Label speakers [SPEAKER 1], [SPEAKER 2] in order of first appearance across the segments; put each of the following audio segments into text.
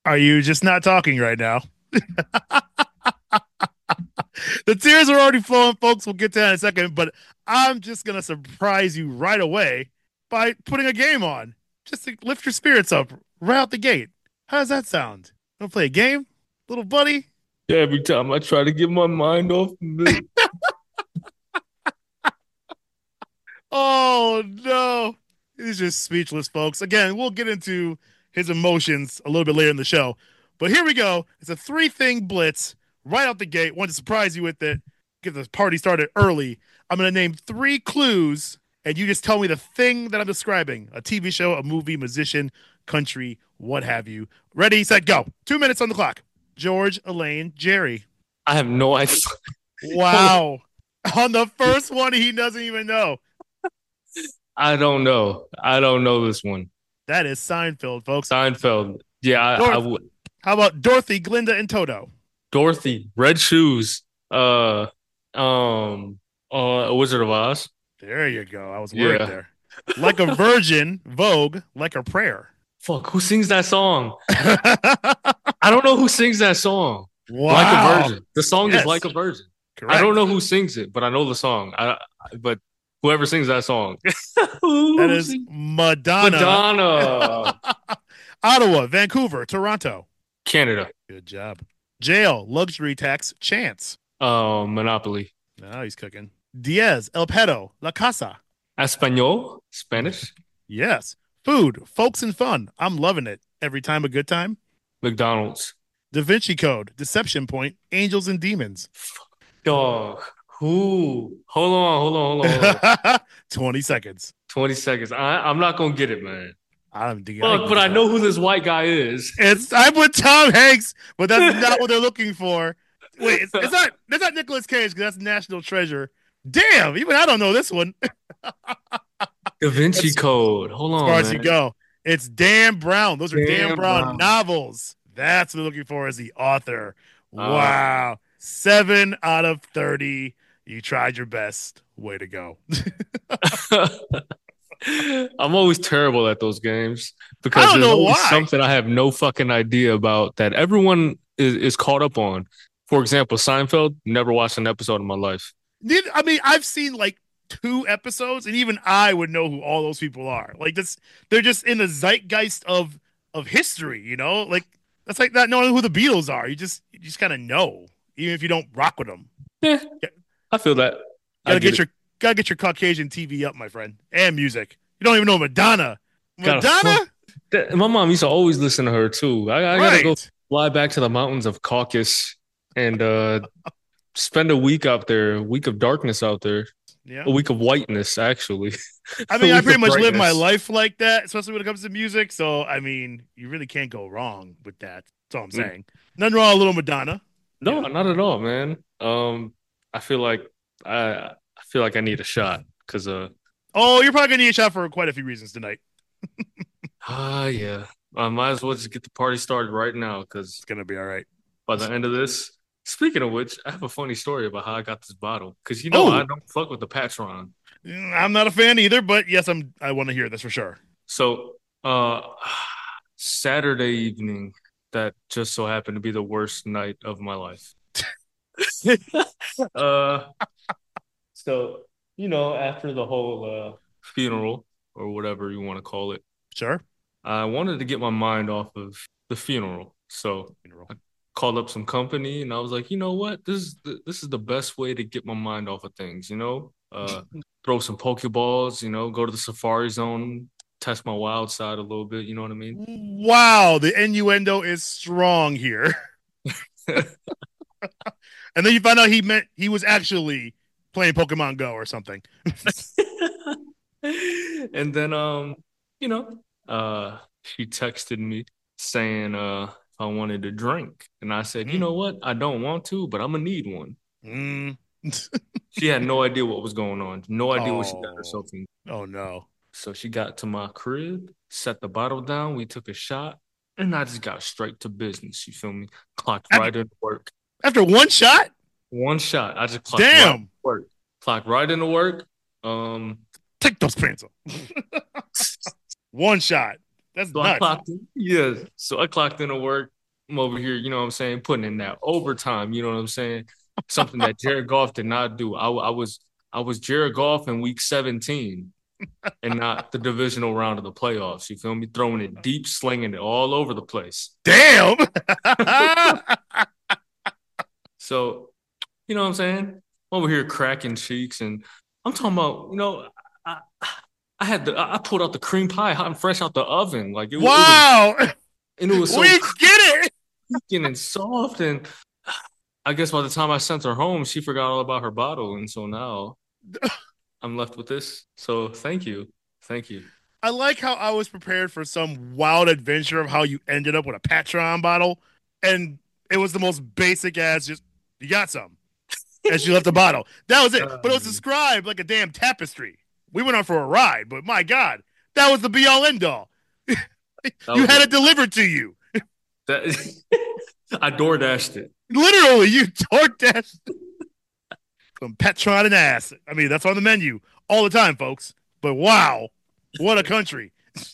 [SPEAKER 1] Are you just not talking right now? The tears are already flowing, folks. We'll get to that in a second, but I'm just going to surprise you right away by putting a game on just to lift your spirits up right out the gate. How does that sound? Want to play a game, little buddy?
[SPEAKER 2] Yeah, every time I try to get my mind off of it.
[SPEAKER 1] Oh, no. He's just speechless, folks. Again, we'll get into his emotions a little bit later in the show. But here we go. It's a three-thing blitz right out the gate. Want to surprise you with it, get the party started early. I'm going to name three clues, and you just tell me the thing that I'm describing: a TV show, a movie, musician, country, what have you. Ready, set, go. 2 minutes on the clock. George, Elaine, Jerry.
[SPEAKER 2] I have no idea. Hold on.
[SPEAKER 1] Wow. On the first one, he doesn't even know.
[SPEAKER 2] I don't know. I don't know this one.
[SPEAKER 1] That is Seinfeld, folks.
[SPEAKER 2] Seinfeld. Yeah, I
[SPEAKER 1] Dorothy.
[SPEAKER 2] would.
[SPEAKER 1] How about Dorothy, Glinda, and Toto?
[SPEAKER 2] Dorothy, Red Shoes, Wizard of Oz.
[SPEAKER 1] There you go. I was worried
[SPEAKER 2] Yeah.
[SPEAKER 1] there. Like a virgin, Vogue, like a prayer.
[SPEAKER 2] Fuck, who sings that song? I don't know who sings that song. Like a
[SPEAKER 1] Wow.
[SPEAKER 2] Virgin. The song is Like
[SPEAKER 1] Yes,
[SPEAKER 2] a Virgin. I don't
[SPEAKER 1] correct.
[SPEAKER 2] know who sings it, but I know the song. But whoever sings that song.
[SPEAKER 1] That
[SPEAKER 2] Who
[SPEAKER 1] is
[SPEAKER 2] sings?
[SPEAKER 1] Madonna.
[SPEAKER 2] Madonna.
[SPEAKER 1] Ottawa, Vancouver, Toronto.
[SPEAKER 2] Canada.
[SPEAKER 1] Good job. Jail, luxury tax, chance.
[SPEAKER 2] Monopoly.
[SPEAKER 1] Now he's cooking. Diaz, El Pedo, La Casa.
[SPEAKER 2] Espanol. Spanish.
[SPEAKER 1] Yes. Food, folks and fun. I'm loving it. Every time a good time.
[SPEAKER 2] McDonald's.
[SPEAKER 1] Da Vinci Code, Deception Point, Angels and Demons.
[SPEAKER 2] Dog. Who? Hold on.
[SPEAKER 1] 20 seconds.
[SPEAKER 2] 20 seconds. I'm not gonna get it, man.
[SPEAKER 1] I don't think I
[SPEAKER 2] Fuck,
[SPEAKER 1] can
[SPEAKER 2] but
[SPEAKER 1] get
[SPEAKER 2] I
[SPEAKER 1] that.
[SPEAKER 2] know who this white guy is.
[SPEAKER 1] I put Tom Hanks, but that's not what they're looking for. Wait, it's not Nicolas Cage because that's National Treasure. Damn, even I don't know this one.
[SPEAKER 2] Da Vinci
[SPEAKER 1] That's
[SPEAKER 2] Code. Hold
[SPEAKER 1] as far
[SPEAKER 2] on,
[SPEAKER 1] as you
[SPEAKER 2] man.
[SPEAKER 1] go. It's Dan Brown. Those are Dan
[SPEAKER 2] Damn,
[SPEAKER 1] Brown
[SPEAKER 2] Brown.
[SPEAKER 1] novels. That's what they're looking for as the author.
[SPEAKER 2] Uh,
[SPEAKER 1] Wow. 7 out of 30. You tried your best. Way to go.
[SPEAKER 2] I'm always terrible at those games
[SPEAKER 1] I
[SPEAKER 2] because
[SPEAKER 1] don't
[SPEAKER 2] there's
[SPEAKER 1] know
[SPEAKER 2] always
[SPEAKER 1] why.
[SPEAKER 2] something I have no fucking idea about that everyone is caught up on. For example, Seinfeld, never watched an episode in my life.
[SPEAKER 1] I mean, I've seen like 2 episodes, and even I would know who all those people are. Like this, they're just in the zeitgeist of history. Like that's like not knowing who the Beatles are. You just kind of know, even if you don't rock with them.
[SPEAKER 2] Yeah,
[SPEAKER 1] Yeah,
[SPEAKER 2] I feel that. I
[SPEAKER 1] gotta
[SPEAKER 2] get
[SPEAKER 1] get
[SPEAKER 2] it.
[SPEAKER 1] your gotta get your Caucasian TV up, my friend, and music. You don't even know Madonna.
[SPEAKER 2] Gotta fuck.
[SPEAKER 1] Madonna,
[SPEAKER 2] My mom used to always listen to her too. I gotta go
[SPEAKER 1] right?
[SPEAKER 2] fly back to the mountains of Caucasus and spend a week out there, a week of darkness out there,
[SPEAKER 1] Yeah.
[SPEAKER 2] a week of whiteness, actually,
[SPEAKER 1] I
[SPEAKER 2] a
[SPEAKER 1] mean, I
[SPEAKER 2] week
[SPEAKER 1] pretty
[SPEAKER 2] of
[SPEAKER 1] much live my
[SPEAKER 2] brightness.
[SPEAKER 1] life like that, especially when it comes to music. So, I mean, you really can't go wrong with that. That's all I'm
[SPEAKER 2] Mm.
[SPEAKER 1] saying. Nothing wrong with a little Madonna.
[SPEAKER 2] No,
[SPEAKER 1] Yeah.
[SPEAKER 2] not at all, man. I feel like I feel like I need a shot because
[SPEAKER 1] Oh, you're probably gonna need a shot for quite a few reasons tonight.
[SPEAKER 2] yeah, I might as well just get the party started right now because
[SPEAKER 1] It's gonna be all right.
[SPEAKER 2] by the end of this. Speaking of which, I have a funny story about how I got this bottle because I
[SPEAKER 1] Oh,
[SPEAKER 2] don't fuck with the Patron.
[SPEAKER 1] I'm not a fan either, but yes, I want to hear this for sure.
[SPEAKER 2] So, Saturday evening, that just so happened to be the worst night of my life. uh, so after the whole funeral or whatever you want to call it,
[SPEAKER 1] Sure.
[SPEAKER 2] I wanted to get my mind off of the funeral. So
[SPEAKER 1] Funeral.
[SPEAKER 2] I called up some company and I was like, you know what? This is the best way to get my mind off of things, throw some Pokeballs, go to the Safari Zone, test my wild side a little bit, you know what I mean?
[SPEAKER 1] Wow, the innuendo is strong here. And then you find out he was actually playing Pokemon Go or something.
[SPEAKER 2] And then she texted me saying if I wanted to drink. And I said, you
[SPEAKER 1] Mm.
[SPEAKER 2] know what? I don't want to, but I'm gonna need one.
[SPEAKER 1] Mm.
[SPEAKER 2] She had no idea what was going on, no idea what she got
[SPEAKER 1] Oh,
[SPEAKER 2] herself in.
[SPEAKER 1] oh no.
[SPEAKER 2] So she got to my crib, set the bottle down, we took a shot, and I just got straight to business. You feel me? Clocked
[SPEAKER 1] After,
[SPEAKER 2] right into work.
[SPEAKER 1] after one shot?
[SPEAKER 2] One shot. I just clocked right into
[SPEAKER 1] Damn.
[SPEAKER 2] work. Clocked right into work. Um,
[SPEAKER 1] Take those pants off. One shot. That's
[SPEAKER 2] so I
[SPEAKER 1] nuts.
[SPEAKER 2] clocked in. Yeah. So I clocked into work. I'm over here, you know what I'm saying, putting in that overtime, you know what I'm saying? Something that Jared Goff did not do. I was Jared Goff in week 17 and not the divisional round of the playoffs. You feel me? Throwing it deep, slinging it all over the place.
[SPEAKER 1] Damn.
[SPEAKER 2] So, you know what I'm saying? I'm over here cracking cheeks, and I'm talking about, I, I pulled out the cream pie hot and fresh out the oven. Like it was,
[SPEAKER 1] Wow.
[SPEAKER 2] and it was
[SPEAKER 1] We
[SPEAKER 2] so
[SPEAKER 1] get it.
[SPEAKER 2] creaking and soft. And I guess by the time I sent her home, she forgot all about her bottle. And so now I'm left with this. So thank you. Thank you.
[SPEAKER 1] I like how I was prepared for some wild adventure of how you ended up with a Patron bottle, and it was the most basic as just you got some, and she left the bottle. That was it. But it was
[SPEAKER 2] Um,
[SPEAKER 1] described like a damn tapestry. We went on for a ride, but my God, that was the be all end all.
[SPEAKER 2] that
[SPEAKER 1] You
[SPEAKER 2] was
[SPEAKER 1] had
[SPEAKER 2] it.
[SPEAKER 1] it delivered to you.
[SPEAKER 2] That I door dashed it.
[SPEAKER 1] Literally, you torqued that some Petron and ass. I mean, that's on the menu all the time, folks. But wow, what a country!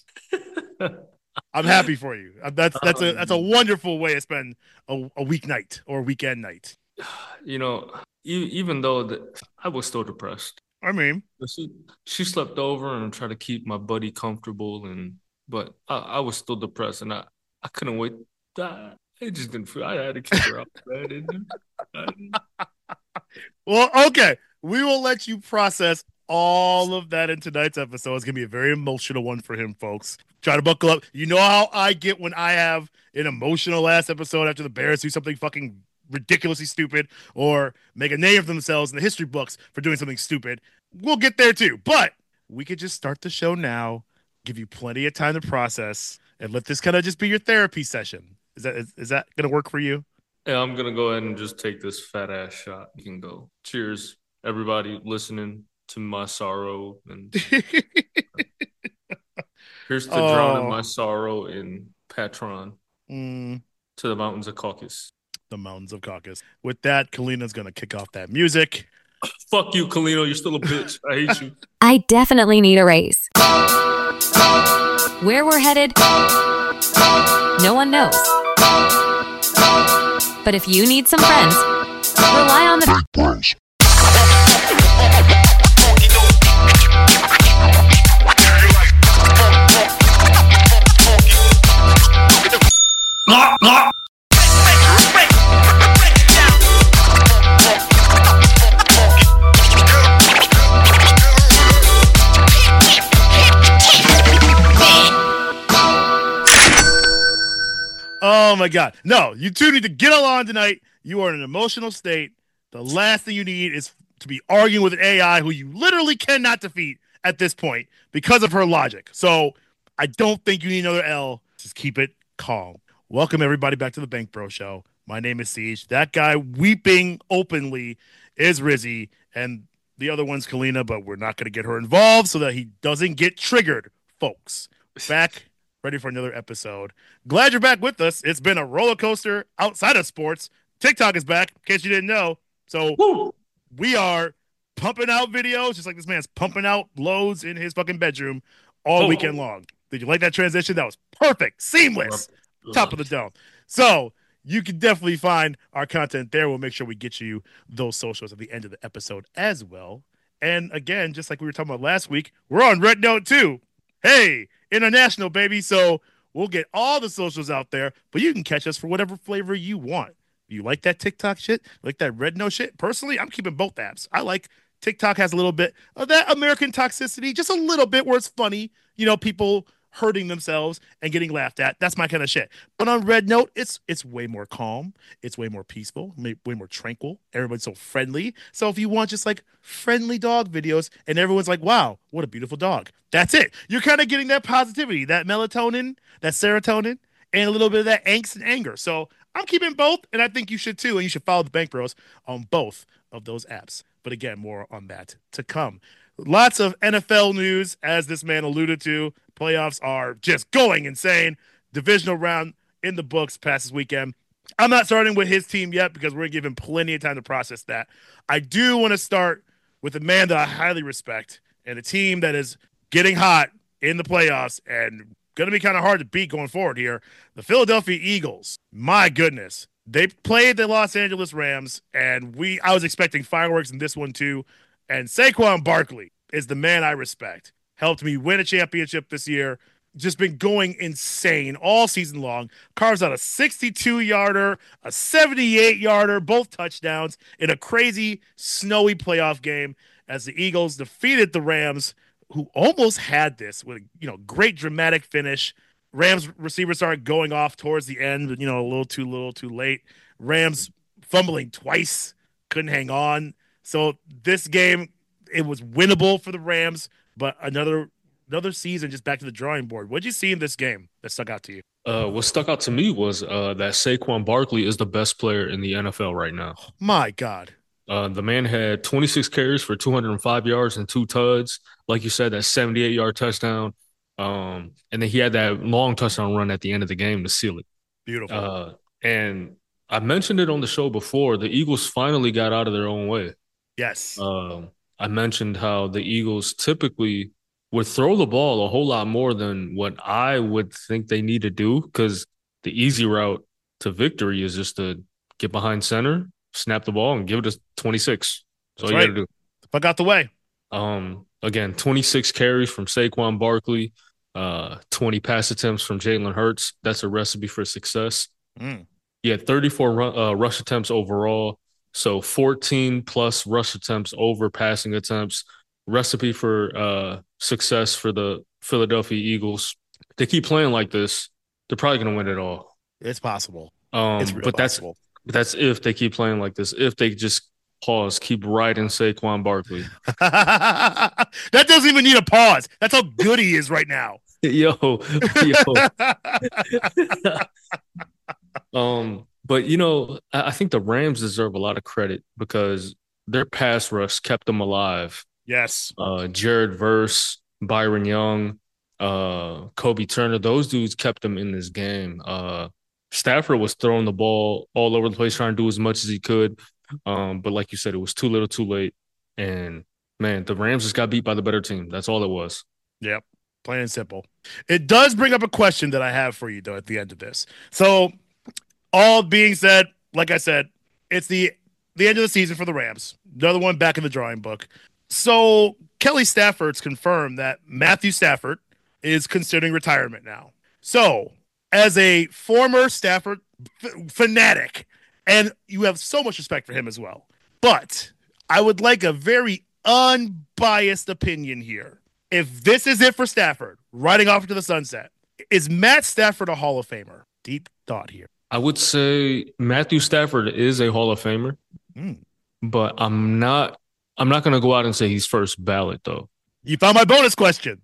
[SPEAKER 1] I'm happy for you. That's a
[SPEAKER 2] Um,
[SPEAKER 1] wonderful way to spend a weeknight or a weekend night.
[SPEAKER 2] you know, even though I was still depressed.
[SPEAKER 1] I mean,
[SPEAKER 2] She, she slept over and tried to keep my buddy comfortable, but I was still depressed, and I couldn't wait. I just didn't feel. I had to kick her out of bed.
[SPEAKER 1] well, okay, we will let you process all of that in tonight's episode. It's gonna be a very emotional one for him, folks. Try to buckle up. You know how I get when I have an emotional last episode after the Bears do something fucking ridiculously stupid or make a name of themselves in the history books for doing something stupid. We'll get there too. But we could just start the show now, give you plenty of time to process, and let this kind of just be your therapy session. Is that gonna work for you?
[SPEAKER 2] Yeah, I'm gonna go ahead and just take this fat ass shot. You can go. Cheers, everybody listening to my sorrow, and here's to drowning
[SPEAKER 1] Oh,
[SPEAKER 2] my sorrow in Patron
[SPEAKER 1] mm,
[SPEAKER 2] to the mountains of Caucasus.
[SPEAKER 1] the mountains of Caucasus. With that, Kalina's gonna kick off that music.
[SPEAKER 2] Fuck you, Kalino. You're still a bitch. I hate you.
[SPEAKER 3] I definitely need a raise. Where we're headed, no one knows. But if you need some friends, rely on the Big Bros.
[SPEAKER 1] Oh my God. No, you two need to get along tonight. You are in an emotional state. The last thing you need is to be arguing with an AI who you literally cannot defeat at this point because of her logic. So I don't think you need another L. Just keep it calm. Welcome everybody back to the Bank Bro Show. My name is Siege. That guy weeping openly is Rizzy, and the other one's Kalina, but we're not going to get her involved so that he doesn't get triggered, folks. Back ready for another episode. Glad you're back with us. It's been a roller coaster outside of sports. TikTok is back, in case you didn't know. So
[SPEAKER 2] Woo!
[SPEAKER 1] we are pumping out videos, just like this man's pumping out loads in his fucking bedroom all weekend
[SPEAKER 2] Oh,
[SPEAKER 1] long. Did you like that transition? That was perfect,
[SPEAKER 2] love
[SPEAKER 1] seamless,
[SPEAKER 2] it.
[SPEAKER 1] top
[SPEAKER 2] Love
[SPEAKER 1] of the
[SPEAKER 2] it.
[SPEAKER 1] dome. So you can definitely find our content there. We'll make sure we get you those socials at the end of the episode as well. And again, just like we were talking about last week, we're on Red Note too. Hey, international baby. So we'll get all the socials out there, but you can catch us for whatever flavor you want. You like that TikTok shit? Like that Red Note shit? Personally, I'm keeping both apps. I like TikTok has a little bit of that American toxicity, just a little bit where it's funny, people hurting themselves and getting laughed at. That's my kind of shit. But on Red Note, it's way more calm, it's way more peaceful, way more tranquil. Everybody's so friendly. So if you want just like friendly dog videos and everyone's like, "Wow, what a beautiful dog." That's it. You're kind of getting that positivity, that melatonin, that serotonin, and a little bit of that angst and anger. So I'm keeping both, and I think you should too. And you should follow the Bank Bros on both of those apps. But again, more on that to come. Lots of NFL news, as this man alluded to. Playoffs are just going insane. Divisional round in the books past this weekend. I'm not starting with his team yet because we're going to give him plenty of time to process that. I do want to start with a man that I highly respect and a team that is getting hot in the playoffs and going to be kind of hard to beat going forward here. The Philadelphia Eagles, my goodness. They played the Los Angeles Rams, and I was expecting fireworks in this one too. And Saquon Barkley is the man I respect. Helped me win a championship this year. Just been going insane all season long. Carves out a 62-yarder, a 78-yarder, both touchdowns in a crazy, snowy playoff game as the Eagles defeated the Rams, who almost had this with great dramatic finish. Rams receivers started going off towards the end, but a little too late. Rams fumbling twice, couldn't hang on. So this game, it was winnable for the Rams, but another season just back to the drawing board. What'd you see in this game that stuck out to you?
[SPEAKER 2] What stuck out to me was that Saquon Barkley is the best player in the NFL right now.
[SPEAKER 1] My God.
[SPEAKER 2] The man had 26 carries for 205 yards and 2 tuds. Like you said, that 78-yard touchdown. And then he had that long touchdown run at the end of the game to seal it.
[SPEAKER 1] Beautiful.
[SPEAKER 2] And I mentioned it on the show before. The Eagles finally got out of their own way.
[SPEAKER 1] Yes.
[SPEAKER 2] I mentioned how the Eagles typically would throw the ball a whole lot more than what I would think they need to do, because the easy route to victory is just to get behind center, snap the ball, and give it to 26. That's all you got to do.
[SPEAKER 1] Fuck out the way.
[SPEAKER 2] Again, 26 carries from Saquon Barkley, 20 pass attempts from Jalen Hurts. That's a recipe for success. He had 34 rush attempts overall, so 14 plus rush attempts over passing attempts. Recipe for success for the Philadelphia Eagles. If they keep playing like this, they're probably going to win it all.
[SPEAKER 1] It's possible.
[SPEAKER 2] It's real possible. That's if they keep playing like this. If they just keep riding Saquon Barkley.
[SPEAKER 1] That doesn't even need a pause. That's how good he is right now.
[SPEAKER 2] Yo. But I think the Rams deserve a lot of credit because their pass rush kept them alive.
[SPEAKER 1] Yes.
[SPEAKER 2] Jared Verse, Byron Young, Kobe Turner, those dudes kept them in this game. Stafford was throwing the ball all over the place, trying to do as much as he could. But like you said, it was too little, too late. And, man, the Rams just got beat by the better team. That's all it was.
[SPEAKER 1] Yep. Plain and simple. It does bring up a question that I have for you, though, at the end of this. So, all being said, like I said, it's the end of the season for the Rams. Another one back in the drawing book. So Kelly Stafford's confirmed that Matthew Stafford is considering retirement now. So as a former Stafford fanatic, and you have so much respect for him as well, but I would like a very unbiased opinion here. If this is it for Stafford, riding off into the sunset, is Matt Stafford a Hall of Famer? Deep thought here.
[SPEAKER 2] I would say Matthew Stafford is a Hall of Famer, but I'm not going to go out and say he's first ballot, though.
[SPEAKER 1] You found my bonus question.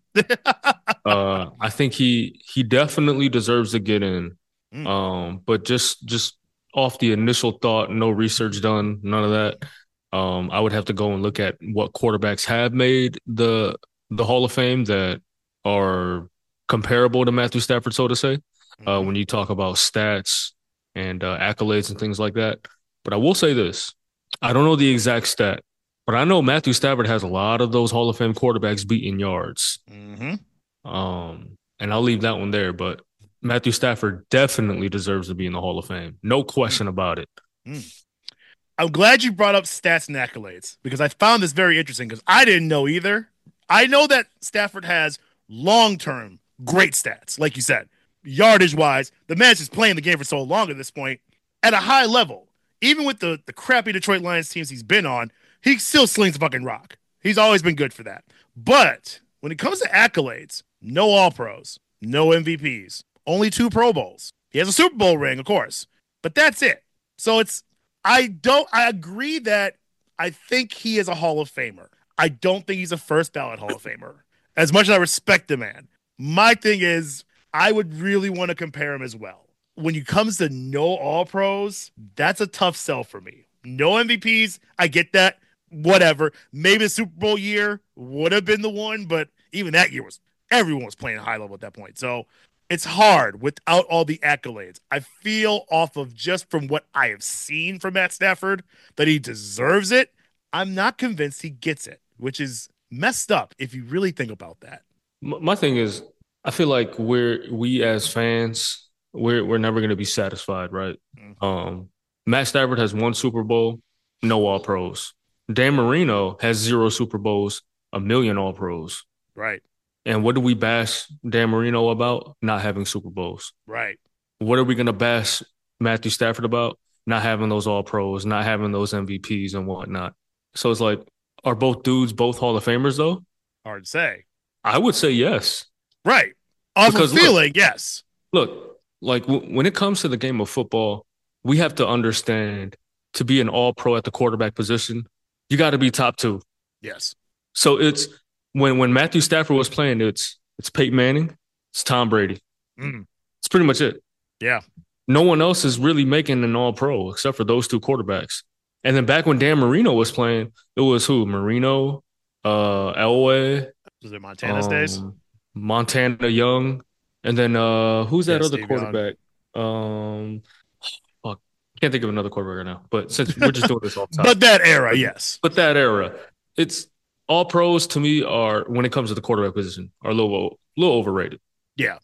[SPEAKER 2] I think he definitely deserves to get in. But just off the initial thought, no research done, none of that. I would have to go and look at what quarterbacks have made the Hall of Fame that are comparable to Matthew Stafford, so to say, when you talk about stats and accolades and things like that. But I will say this. I don't know the exact stat, but I know Matthew Stafford has a lot of those Hall of Fame quarterbacks beating yards. And I'll leave that one there. But Matthew Stafford definitely deserves to be in the Hall of Fame. No question about it.
[SPEAKER 1] I'm glad you brought up stats and accolades because I found this very interesting because I didn't know either. I know that Stafford has long-term great stats, like you said. Yardage-wise, the man's just playing the game for so long at this point at a high level. Even with the crappy Detroit Lions teams he's been on, he still slings fucking rock. He's always been good for that. But when it comes to accolades, no All-Pros, no MVPs, only 2 Pro Bowls. He has a Super Bowl ring, of course, but that's it. So I agree that I think he is a Hall of Famer. I don't think he's a first ballot Hall of Famer. As much as I respect the man, my thing is I would really want to compare him as well. When it comes to no All-Pros, that's a tough sell for me. No MVPs, I get that. Whatever. Maybe the Super Bowl year would have been the one, but even that year everyone was playing high level at that point. So it's hard without all the accolades. I feel off of just from what I have seen from Matt Stafford that he deserves it. I'm not convinced he gets it, which is messed up if you really think about that.
[SPEAKER 2] My thing is, I feel like we as fans, we're never gonna be satisfied, right? Um, Matt Stafford has one Super Bowl, no All Pros. Dan Marino has zero Super Bowls, a million All Pros.
[SPEAKER 1] Right.
[SPEAKER 2] And what do we bash Dan Marino about? Not having Super Bowls.
[SPEAKER 1] Right.
[SPEAKER 2] What are we gonna bash Matthew Stafford about? Not having those All Pros, not having those MVPs and whatnot. So it's like, are both dudes both Hall of Famers though?
[SPEAKER 1] Hard to say.
[SPEAKER 2] I would say yes.
[SPEAKER 1] Right. Off of
[SPEAKER 2] Because
[SPEAKER 1] feeling, yes.
[SPEAKER 2] look, like when it comes to the game of football, we have to understand to be an all pro at the quarterback position, you got to be top two.
[SPEAKER 1] Yes.
[SPEAKER 2] So it's when Matthew Stafford was playing, it's Peyton Manning, it's Tom Brady.
[SPEAKER 1] Mm.
[SPEAKER 2] It's pretty much it.
[SPEAKER 1] Yeah.
[SPEAKER 2] No one else is really making an all pro except for those two quarterbacks. And then back when Dan Marino was playing, it was who? Marino, Elway,
[SPEAKER 1] Was it Montana's days?
[SPEAKER 2] Montana Young, and then who's that
[SPEAKER 1] Yeah,
[SPEAKER 2] other
[SPEAKER 1] Steve Young.
[SPEAKER 2] quarterback? Fuck, can't think of another quarterback right now. But since we're just doing this all the time,
[SPEAKER 1] But that era, yes.
[SPEAKER 2] but that era, it's all pros to me are when it comes to the quarterback position are a little overrated.
[SPEAKER 1] Yeah.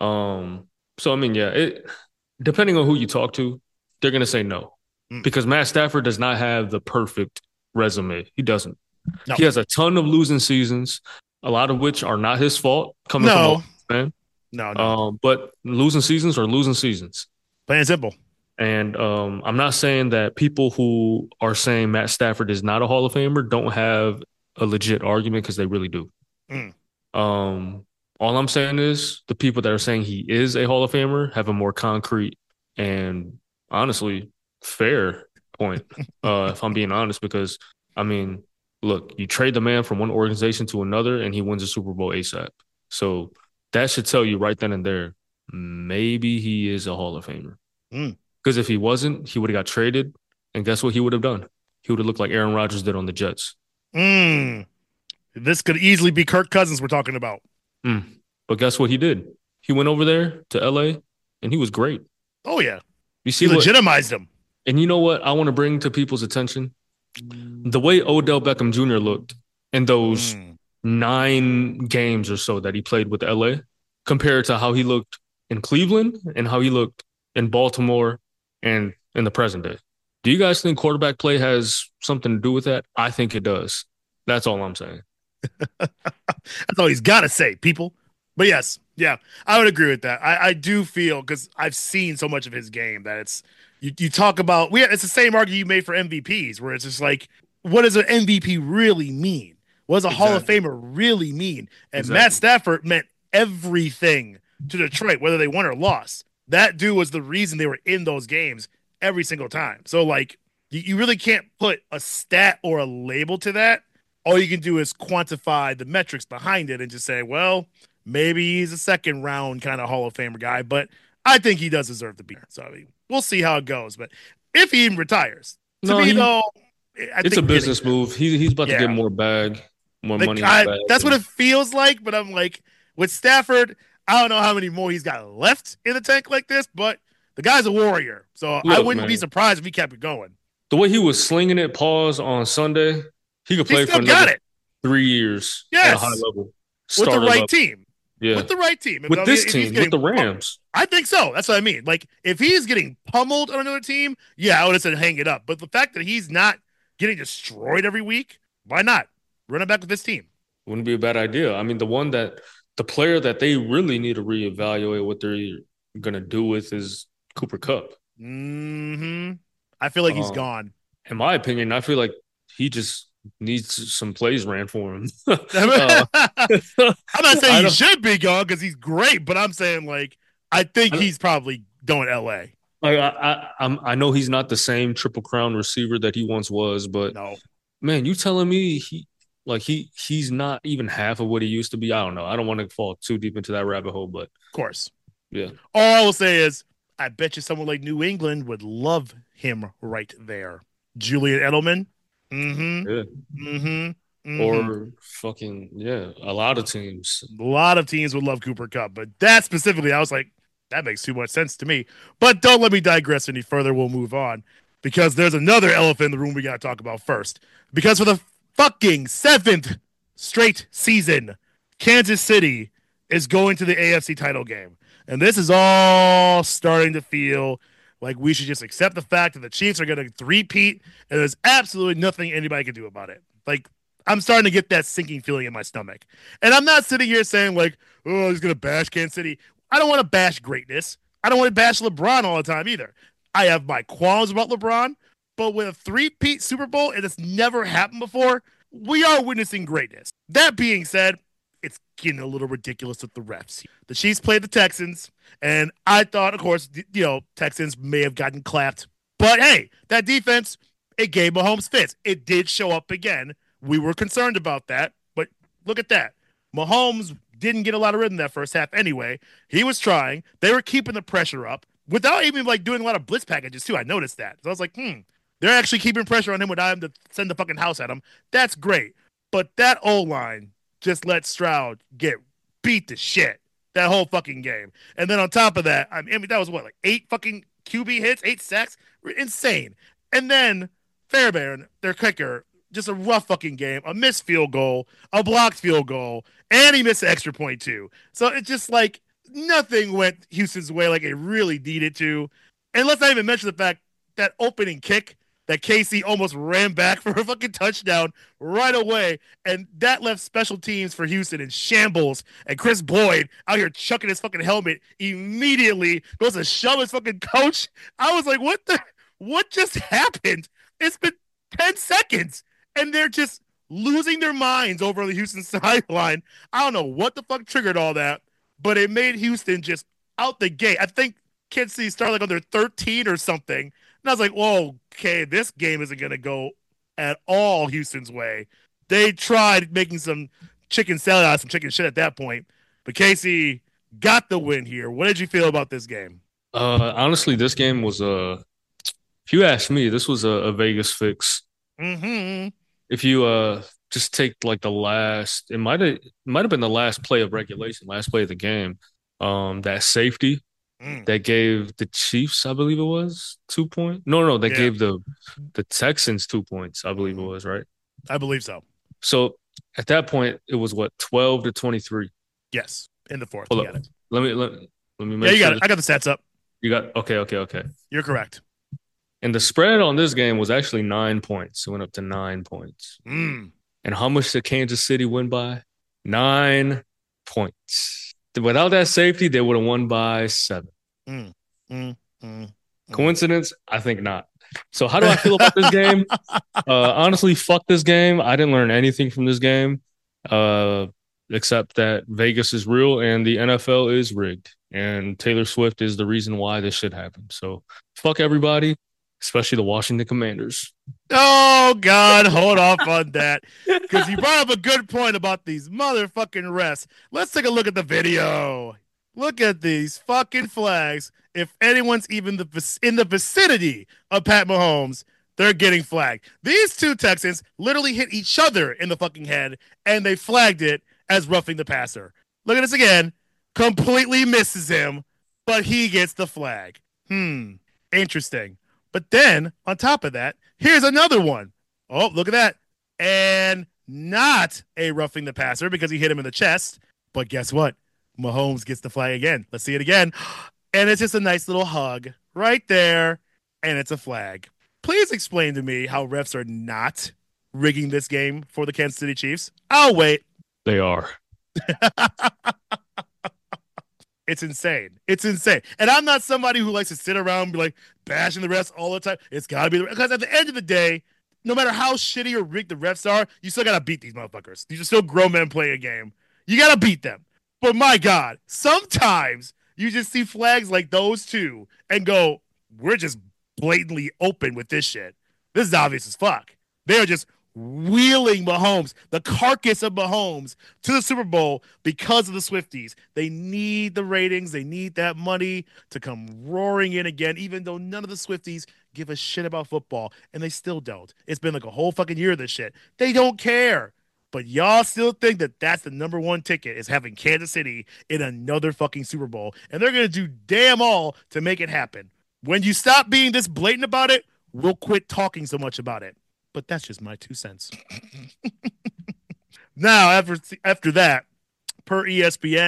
[SPEAKER 2] So I mean, yeah, it depending on who you talk to, they're gonna say no because Matt Stafford does not have the perfect resume. He doesn't.
[SPEAKER 1] No.
[SPEAKER 2] He has a ton of losing seasons, a lot of which are not his fault. Coming from
[SPEAKER 1] No.
[SPEAKER 2] a fan,
[SPEAKER 1] No.
[SPEAKER 2] but losing seasons are losing seasons.
[SPEAKER 1] Plain and simple.
[SPEAKER 2] And I'm not saying that people who are saying Matt Stafford is not a Hall of Famer don't have a legit argument because they really do.
[SPEAKER 1] Mm.
[SPEAKER 2] All I'm saying is the people that are saying he is a Hall of Famer have a more concrete and honestly fair point. If I'm being honest, because I mean, look, you trade the man from one organization to another, and he wins a Super Bowl ASAP. So that should tell you right then and there, maybe he is a Hall of Famer.
[SPEAKER 1] Mm.
[SPEAKER 2] Because if he wasn't, he would have got traded, and guess what he would have done? He would have looked like Aaron Rodgers did on the Jets.
[SPEAKER 1] This could easily be Kirk Cousins we're talking about.
[SPEAKER 2] But guess what he did? He went over there to LA, and he was great.
[SPEAKER 1] Oh, yeah.
[SPEAKER 2] You see,
[SPEAKER 1] He legitimized him.
[SPEAKER 2] And you know what I want to bring to people's attention? The way Odell Beckham Jr. looked in those 9 games or so that he played with LA compared to how he looked in Cleveland and how he looked in Baltimore and in the present day. Do you guys think quarterback play has something to do with that? I think it does. That's all I'm saying.
[SPEAKER 1] That's all he's got to say, people. But yes, yeah, I would agree with that. I do feel, because I've seen so much of his game, that it's you talk about it's the same argument you made for MVPs, where it's just like, what does an MVP really mean? What does a Hall of Famer really mean? And Matt Stafford meant everything to Detroit, whether they won or lost. That dude was the reason they were in those games every single time. So like, you really can't put a stat or a label to that. All you can do is quantify the metrics behind it and just say, well, maybe he's a second round kind of Hall of Famer guy, but I think he does deserve to be there. So I mean, we'll see how it goes. But if he even retires,
[SPEAKER 2] it's a business move. He's about to get more money.
[SPEAKER 1] That's what it feels like. But I'm like, with Stafford, I don't know how many more he's got left in the tank like this, but the guy's a warrior. So I wouldn't be surprised if he kept it going.
[SPEAKER 2] The way he was slinging it, on Sunday, he could play for another 3 years at a high level.
[SPEAKER 1] With the right team.
[SPEAKER 2] Yeah.
[SPEAKER 1] With the right team.
[SPEAKER 2] With this team, with the Rams.
[SPEAKER 1] I think so. That's what I mean. Like, if he's getting pummeled on another team, yeah, I would have said hang it up. But the fact that he's not getting destroyed every week, why not? Run it back with this team.
[SPEAKER 2] Wouldn't be a bad idea. I mean, the player that they really need to reevaluate what they're going to do with is Cooper Kupp.
[SPEAKER 1] I feel like he's gone.
[SPEAKER 2] In my opinion, I feel like he just needs some plays ran for him.
[SPEAKER 1] I'm not saying he should be gone because he's great, but I'm saying, like, I think he's probably going LA.
[SPEAKER 2] I know he's not the same Triple Crown receiver that he once was, but man, you telling me he's not even half of what he used to be? I don't know. I don't want to fall too deep into that rabbit hole, but
[SPEAKER 1] of course,
[SPEAKER 2] yeah.
[SPEAKER 1] All I will say is, I bet you someone like New England would love him right there. Julian Edelman.
[SPEAKER 2] Or fucking, a lot of teams.
[SPEAKER 1] A lot of teams would love Cooper Kupp, but that specifically, I was like, that makes too much sense to me. But don't let me digress any further. We'll move on because there's another elephant in the room we got to talk about first. Because for the fucking 7th straight season, Kansas City is going to the AFC title game. And this is all starting to feel like we should just accept the fact that the Chiefs are going to three-peat, and there's absolutely nothing anybody can do about it. Like, I'm starting to get that sinking feeling in my stomach. And I'm not sitting here saying, like, oh, he's going to bash Kansas City. I don't want to bash greatness. I don't want to bash LeBron all the time either. I have my qualms about LeBron, but with a three-peat Super Bowl, and it's never happened before, we are witnessing greatness. That being said, it's getting a little ridiculous with the refs. The Chiefs played the Texans, and I thought, of course, Texans may have gotten clapped. But hey, that defense, it gave Mahomes fits. It did show up again. We were concerned about that, but look at that. Mahomes didn't get a lot of rhythm that first half anyway. He was trying. They were keeping the pressure up without even like doing a lot of blitz packages too. I noticed that. So I was like, they're actually keeping pressure on him without him to send the fucking house at him. That's great. But that O-line just let Stroud get beat to shit that whole fucking game. And then on top of that, I mean that was what, like 8 fucking QB hits, 8 sacks? Insane. And then Fairbairn, their kicker, just a rough fucking game, a missed field goal, a blocked field goal, and he missed the extra point too. So it's just like nothing went Houston's way like it really needed to. And let's not even mention the fact that opening kick that Casey almost ran back for a fucking touchdown right away. And that left special teams for Houston in shambles. And Chris Boyd out here chucking his fucking helmet immediately goes to shove his fucking coach. I was like, what just happened? It's been 10 seconds and they're just losing their minds over the Houston sideline. I don't know what the fuck triggered all that, but it made Houston just out the gate. I think Kansas City started like on their 13 or something. And I was like, whoa, okay, this game isn't going to go at all Houston's way. They tried making some chicken salad out of some chicken shit at that point. But Casey got the win here. What did you feel about this game?
[SPEAKER 2] Honestly, this game was if you ask me, this was a Vegas fix.
[SPEAKER 1] Mm-hmm.
[SPEAKER 2] If you just take like the last, it might have been the last play of regulation, last play of the game. That safety that gave the Chiefs, I believe it was 2 points. No, that gave the Texans 2 points, I believe it was, right?
[SPEAKER 1] I believe so.
[SPEAKER 2] So at that point, it was what, 12-23.
[SPEAKER 1] Yes, in the fourth.
[SPEAKER 2] Hold up. Let me make
[SPEAKER 1] sure. You got
[SPEAKER 2] it.
[SPEAKER 1] I got the stats up.
[SPEAKER 2] You got okay.
[SPEAKER 1] You're correct.
[SPEAKER 2] And the spread on this game was actually 9 points. It went up to 9 points.
[SPEAKER 1] And
[SPEAKER 2] how much did Kansas City win by? 9 points. Without that safety, they would have won by 7. Coincidence? I think not. So how do I feel about this game? Honestly, fuck this game. I didn't learn anything from this game, except that Vegas is real and the NFL is rigged. And Taylor Swift is the reason why this shit happened. So fuck everybody, especially the Washington Commanders.
[SPEAKER 1] Oh, God, hold off on that. Because you brought up a good point about these motherfucking refs. Let's take a look at the video. Look at these fucking flags. If anyone's even in the vicinity of Pat Mahomes, they're getting flagged. These two Texans literally hit each other in the fucking head, and they flagged it as roughing the passer. Look at this again. Completely misses him, but he gets the flag. Interesting. But then, on top of that, here's another one. Oh, look at that. And not a roughing the passer because he hit him in the chest. But guess what? Mahomes gets the flag again. Let's see it again. And it's just a nice little hug right there. And it's a flag. Please explain to me how refs are not rigging this game for the Kansas City Chiefs. I'll wait.
[SPEAKER 2] They are.
[SPEAKER 1] It's insane. It's insane. And I'm not somebody who likes to sit around and be like bashing the refs all the time. It's got to be the refs. Because at the end of the day, no matter how shitty or rigged the refs are, you still got to beat these motherfuckers. These are still grown men playing a game. You got to beat them. But my God, sometimes you just see flags like those two and go, we're just blatantly open with this shit. This is obvious as fuck. They're just wheeling Mahomes, the carcass of Mahomes, to the Super Bowl because of the Swifties. They need the ratings. They need that money to come roaring in again, even though none of the Swifties give a shit about football, and they still don't. It's been like a whole fucking year of this shit. They don't care. But y'all still think that that's the number one ticket, is having Kansas City in another fucking Super Bowl. And they're going to do damn all to make it happen. When you stop being this blatant about it, we'll quit talking so much about it. But that's just my 2 cents. Now, after that, per ESPN,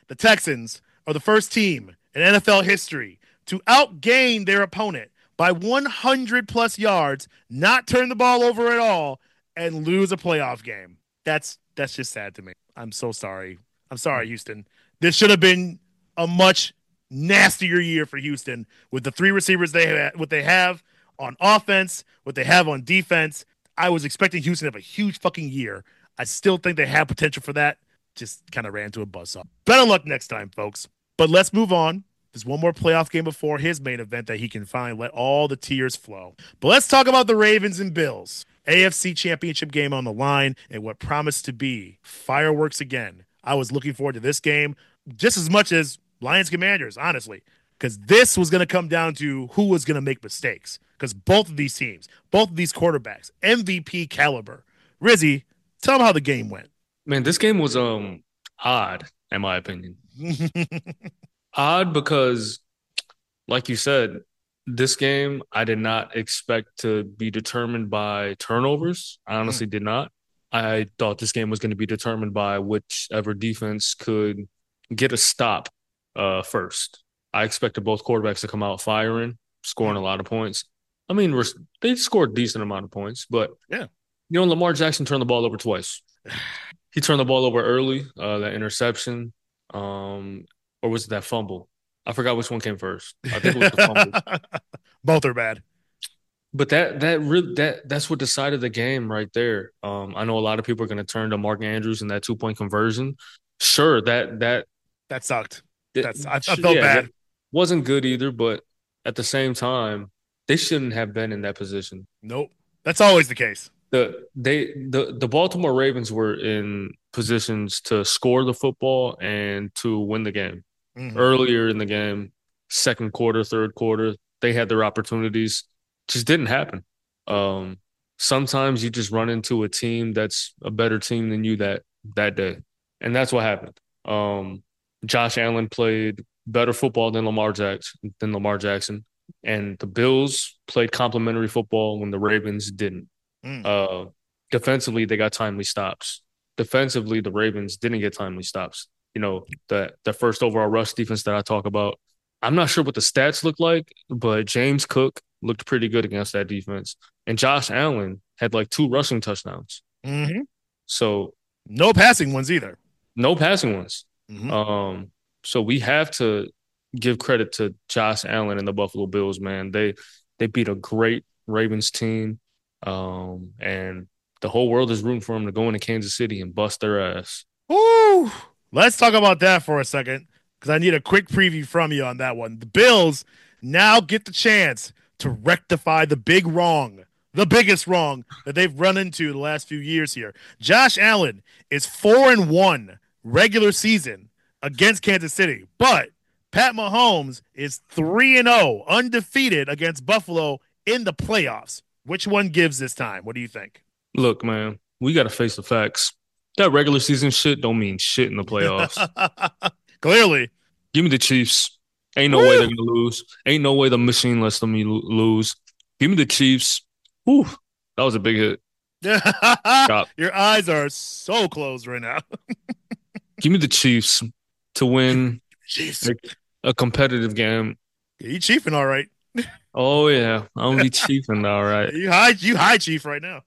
[SPEAKER 1] The Texans are the first team in NFL history to outgain their opponent by 100 plus yards, not turn the ball over at all, and lose a playoff game. That's just sad to me. I'm so sorry. I'm sorry, Houston. This should have been a much nastier year for Houston with the three receivers they have, what they have on offense, what they have on defense. I was expecting Houston to have a huge fucking year. I still think they have potential for that. Just kind of ran into a buzzsaw. Better luck next time, folks. But let's move on. There's one more playoff game before his main event that he can finally let all the tears flow. But let's talk about the Ravens and Bills. AFC Championship game on the line and what promised to be fireworks again. I was looking forward to this game just as much as Lions Commanders, honestly, because this was going to come down to who was going to make mistakes. Because both of these teams, both of these quarterbacks, MVP caliber. Rizzy, tell them how the game went.
[SPEAKER 2] Man, this game was odd, in my opinion. Odd because, like you said, this game I did not expect to be determined by turnovers. I honestly did not. I thought this game was going to be determined by whichever defense could get a stop first. I expected both quarterbacks to come out firing, scoring a lot of points. I mean, they scored a decent amount of points, but
[SPEAKER 1] yeah,
[SPEAKER 2] Lamar Jackson turned the ball over twice. He turned the ball over early, that interception, or was it that fumble? I forgot which one came first. I think it was the fumble.
[SPEAKER 1] Both are bad.
[SPEAKER 2] But that's what decided the game right there. I know a lot of people are going to turn to Mark Andrews and that 2-point conversion. Sure, that
[SPEAKER 1] sucked. I felt bad.
[SPEAKER 2] Wasn't good either, but at the same time, they shouldn't have been in that position.
[SPEAKER 1] Nope. That's always the case.
[SPEAKER 2] The Baltimore Ravens were in positions to score the football and to win the game. Mm-hmm. Earlier in the game, second quarter, third quarter, they had their opportunities. Just didn't happen. Sometimes you just run into a team that's a better team than you that day. And that's what happened. Josh Allen played better football than Lamar Jackson. And the Bills played complimentary football when the Ravens didn't. Defensively, they got timely stops. Defensively, the Ravens didn't get timely stops. The first overall rush defense that I talk about, I'm not sure what the stats look like, but James Cook looked pretty good against that defense. And Josh Allen had like 2 rushing touchdowns.
[SPEAKER 1] Mm-hmm.
[SPEAKER 2] So
[SPEAKER 1] no passing ones either.
[SPEAKER 2] No passing ones.
[SPEAKER 1] Mm-hmm.
[SPEAKER 2] So we have to give credit to Josh Allen and the Buffalo Bills, man. They beat a great Ravens team. And the whole world is rooting for them to go into Kansas City and bust their ass.
[SPEAKER 1] Woo! Let's talk about that for a second, because I need a quick preview from you on that one. The Bills now get the chance to rectify the big wrong, the biggest wrong that they've run into the last few years here. Josh Allen is 4-1 regular season against Kansas City, but Pat Mahomes is 3-0 undefeated against Buffalo in the playoffs. Which one gives this time? What do you think?
[SPEAKER 2] Look, man, we got to face the facts. That regular season shit don't mean shit in the playoffs.
[SPEAKER 1] Clearly.
[SPEAKER 2] Give me the Chiefs. Ain't no way they're going to lose. Ain't no way the machine lets them lose. Give me the Chiefs. Whew, that was a big hit.
[SPEAKER 1] Your eyes are so closed right now.
[SPEAKER 2] Give me the Chiefs to win a competitive game.
[SPEAKER 1] Yeah, you chiefing all right.
[SPEAKER 2] Oh, yeah. I'm going to be chiefing all right.
[SPEAKER 1] You high chief right now.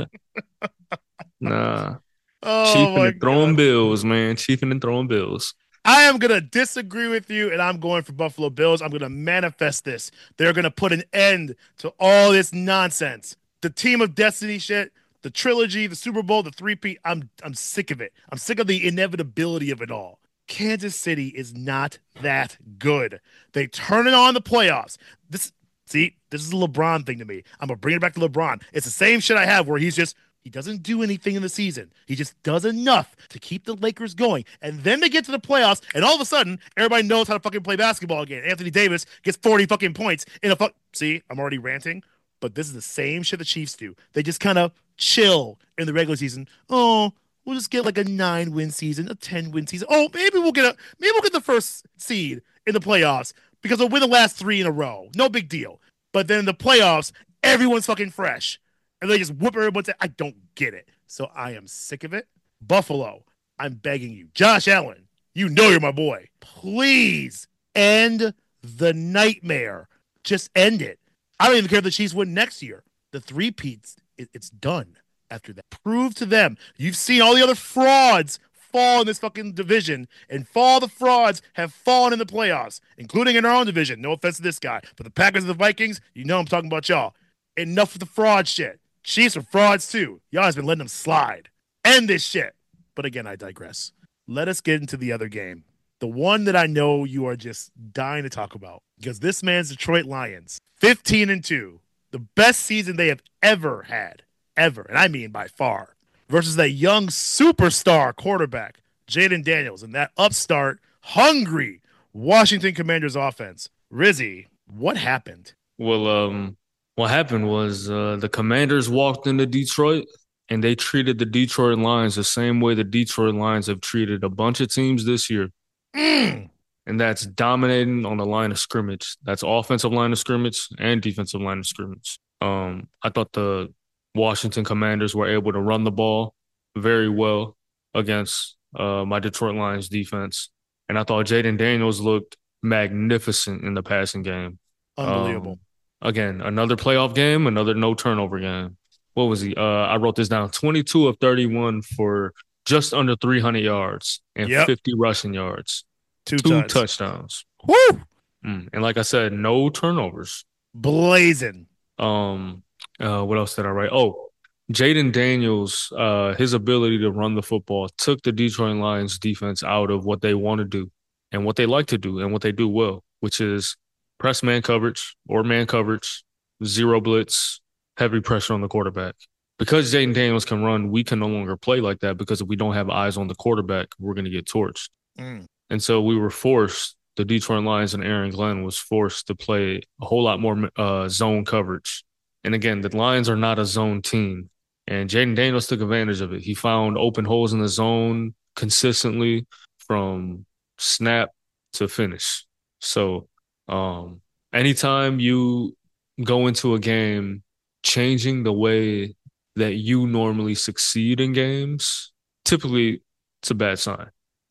[SPEAKER 2] Nah. Chiefing and throwing bills, man. Chiefing and throwing bills.
[SPEAKER 1] I am going to disagree with you, and I'm going for Buffalo Bills. I'm going to manifest this. They're going to put an end to all this nonsense. The team of destiny shit, the trilogy, the Super Bowl, the three-peat. I'm sick of it. I'm sick of the inevitability of it all. Kansas City is not that good. They turn it on the playoffs. This is a LeBron thing to me. I'm going to bring it back to LeBron. It's the same shit I have where he doesn't do anything in the season. He just does enough to keep the Lakers going. And then they get to the playoffs, and all of a sudden, everybody knows how to fucking play basketball again. Anthony Davis gets 40 fucking points in a See, I'm already ranting, but this is the same shit the Chiefs do. They just kind of chill in the regular season. Oh, we'll just get like a 9-win season, a 10-win season. Oh, maybe we'll get the first seed in the playoffs because we'll win the last 3 in a row. No big deal. But then in the playoffs, everyone's fucking fresh. And they just whoop everyone. I don't get it. So I am sick of it. Buffalo, I'm begging you. Josh Allen, You know you're my boy. Please end the nightmare. Just end it. I don't even care if the Chiefs win next year. The three-peats, it's done after that. Prove to them. You've seen all the other frauds fall in this fucking division, and all the frauds have fallen in the playoffs, including in our own division. No offense to this guy. But the Packers and the Vikings, you know I'm talking about y'all. Enough with the fraud shit. Chiefs are frauds too. Y'all has been letting them slide. End this shit. But again, I digress. Let us get into the other game. The one that I know you are just dying to talk about. Because this man's Detroit Lions, 15-2, the best season they have ever had. Ever. And I mean by far. Versus that young superstar quarterback, Jaden Daniels, and that upstart, hungry Washington Commanders offense. Rizzy, what happened?
[SPEAKER 2] Well, what happened was the Commanders walked into Detroit and they treated the Detroit Lions the same way the Detroit Lions have treated a bunch of teams this year. And that's dominating on the line of scrimmage. That's offensive line of scrimmage and defensive line of scrimmage. I thought the Washington Commanders were able to run the ball very well against my Detroit Lions defense. And I thought Jaden Daniels looked magnificent in the passing game.
[SPEAKER 1] Unbelievable.
[SPEAKER 2] Again, another playoff game, another no turnover game. What was he? I wrote this down. 22 of 31 for just under 300 yards and 50 rushing yards. Two touchdowns.
[SPEAKER 1] Woo!
[SPEAKER 2] And like I said, no turnovers.
[SPEAKER 1] Blazing.
[SPEAKER 2] What else did I write? Oh, Jaden Daniels, his ability to run the football took the Detroit Lions defense out of what they want to do and what they like to do and what they do well, which is press man coverage or man coverage, zero blitz, heavy pressure on the quarterback. Because Jaden Daniels can run, we can no longer play like that because if we don't have eyes on the quarterback, we're going to get torched. And so we were forced, the Detroit Lions and Aaron Glenn was forced to play a whole lot more zone coverage. And again, the Lions are not a zone team. And Jaden Daniels took advantage of it. He found open holes in the zone consistently from snap to finish. So anytime you go into a game changing the way that you normally succeed in games, typically it's a bad sign.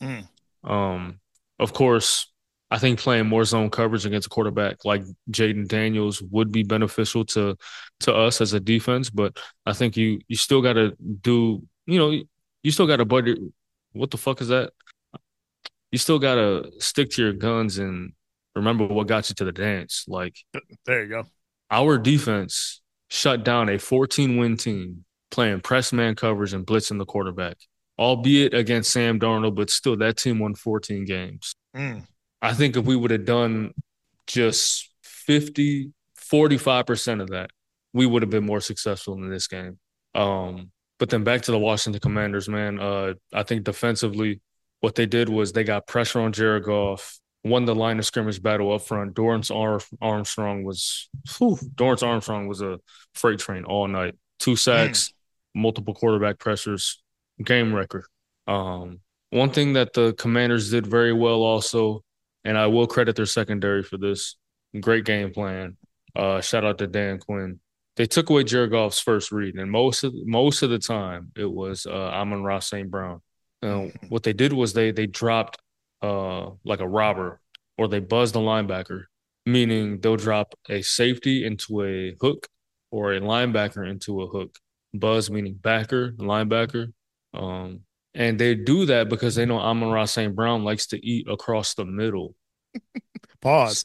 [SPEAKER 2] Of course, I think playing more zone coverage against a quarterback like Jaden Daniels would be beneficial to us as a defense, but I think you still got to do, you still got to budget. What the fuck is that? You still got to stick to your guns and remember what got you to the dance. Like,
[SPEAKER 1] there you go.
[SPEAKER 2] Our defense shut down a 14-win team playing press man coverage and blitzing the quarterback, albeit against Sam Darnold, but still that team won 14 games. I think if we would have done just 45% of that, we would have been more successful in this game. But then back to the Washington Commanders, man. I think defensively, what they did was they got pressure on Jared Goff, won the line of scrimmage battle up front. Dorrance Armstrong was a freight train all night. 2 sacks, multiple quarterback pressures, game record. One thing that the Commanders did very well also, and I will credit their secondary for this, great game plan. Shout out to Dan Quinn. They took away Jared Goff's first read, and most of the time it was Amon-Ra St. Brown. What they did was they dropped like a robber, or they buzzed the linebacker, meaning they'll drop a safety into a hook or a linebacker into a hook. Buzz meaning backer, linebacker. And they do that because they know Amon-Ra St. Brown likes to eat across the middle.
[SPEAKER 1] Pause.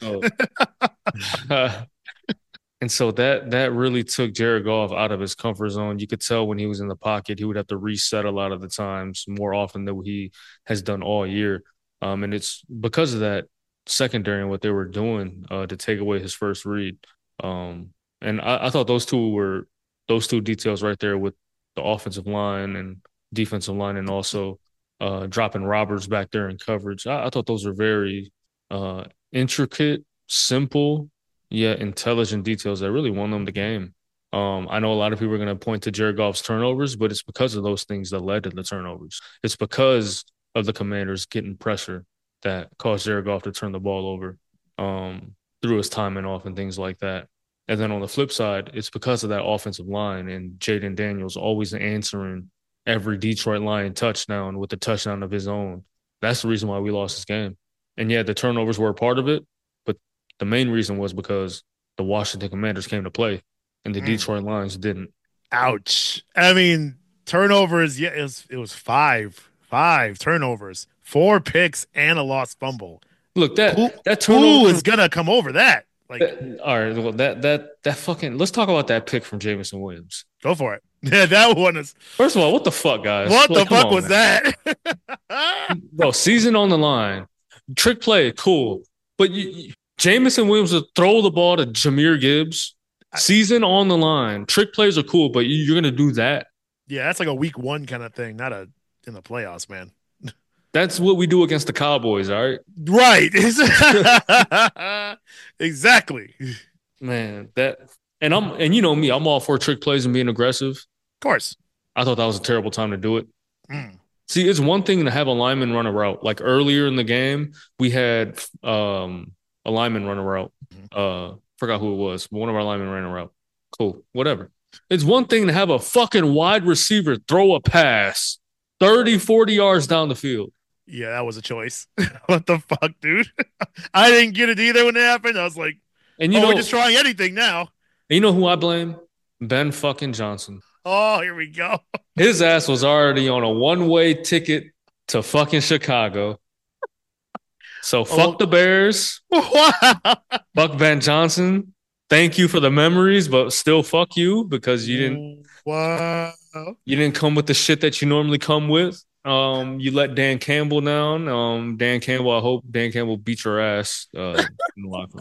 [SPEAKER 2] And so that really took Jared Goff out of his comfort zone. You could tell when he was in the pocket, he would have to reset a lot of the times, more often than he has done all year. And it's because of that secondary and what they were doing to take away his first read. And I thought those two details right there with the offensive line and defensive line, and also dropping Roberts back there in coverage. I thought those were very intricate, simple, yet intelligent details that really won them the game. I know a lot of people are going to point to Jared Goff's turnovers, but it's because of those things that led to the turnovers. It's because of the Commanders getting pressure that caused Jared Goff to turn the ball over through his timing off and things like that. And then on the flip side, it's because of that offensive line and Jaden Daniels always answering every Detroit Lion touchdown with a touchdown of his own. That's the reason why we lost this game. And yeah, the turnovers were a part of it, but the main reason was because the Washington Commanders came to play and the
[SPEAKER 1] Mm.
[SPEAKER 2] Detroit Lions didn't.
[SPEAKER 1] Ouch. I mean, turnovers. Yeah, it was five turnovers, 4 picks, and a lost fumble.
[SPEAKER 2] Look,
[SPEAKER 1] Who
[SPEAKER 2] that
[SPEAKER 1] who
[SPEAKER 2] turnover.
[SPEAKER 1] is gonna come over that? Like,
[SPEAKER 2] All right, well, that fucking. Let's talk about that pick from Jameson Williams.
[SPEAKER 1] go for it. Yeah, that one is.
[SPEAKER 2] First of all, what the fuck, guys?
[SPEAKER 1] What the
[SPEAKER 2] Like, come
[SPEAKER 1] fuck
[SPEAKER 2] on,
[SPEAKER 1] was
[SPEAKER 2] man.
[SPEAKER 1] that?
[SPEAKER 2] Bro, season on the line, trick play, cool. But Jameson Williams will throw the ball to Jameer Gibbs. Season on the line, trick plays are cool, but you're gonna do that.
[SPEAKER 1] Yeah, that's like a week one kind of thing, not a in the playoffs, man.
[SPEAKER 2] That's what we do against the Cowboys, all right?
[SPEAKER 1] Right. Exactly. Of
[SPEAKER 2] Man, and you know me, I'm all for trick plays and being aggressive.
[SPEAKER 1] course.
[SPEAKER 2] I thought that was a terrible time to do it.
[SPEAKER 1] Mm.
[SPEAKER 2] See, it's one thing to have a lineman run a route. Like earlier in the game, we had a lineman run a route. Forgot who it was, but one of our linemen ran a route. Cool, whatever. It's one thing to have a fucking wide receiver throw a pass 30, 40 yards down the field.
[SPEAKER 1] Yeah, that was a choice. What the fuck, dude? I didn't get it either when it happened. I was like,
[SPEAKER 2] And
[SPEAKER 1] we're just trying anything now.
[SPEAKER 2] you know who I blame? Ben fucking Johnson.
[SPEAKER 1] Oh, here we go.
[SPEAKER 2] His ass was already on a one-way ticket to fucking Chicago. So fuck the Bears.
[SPEAKER 1] Wow.
[SPEAKER 2] Fuck Ben Johnson. Thank you for the memories, but still fuck you because
[SPEAKER 1] Wow.
[SPEAKER 2] you didn't come with the shit that you normally come with. You let Dan Campbell down. Dan Campbell, I hope Dan Campbell beat your ass in the locker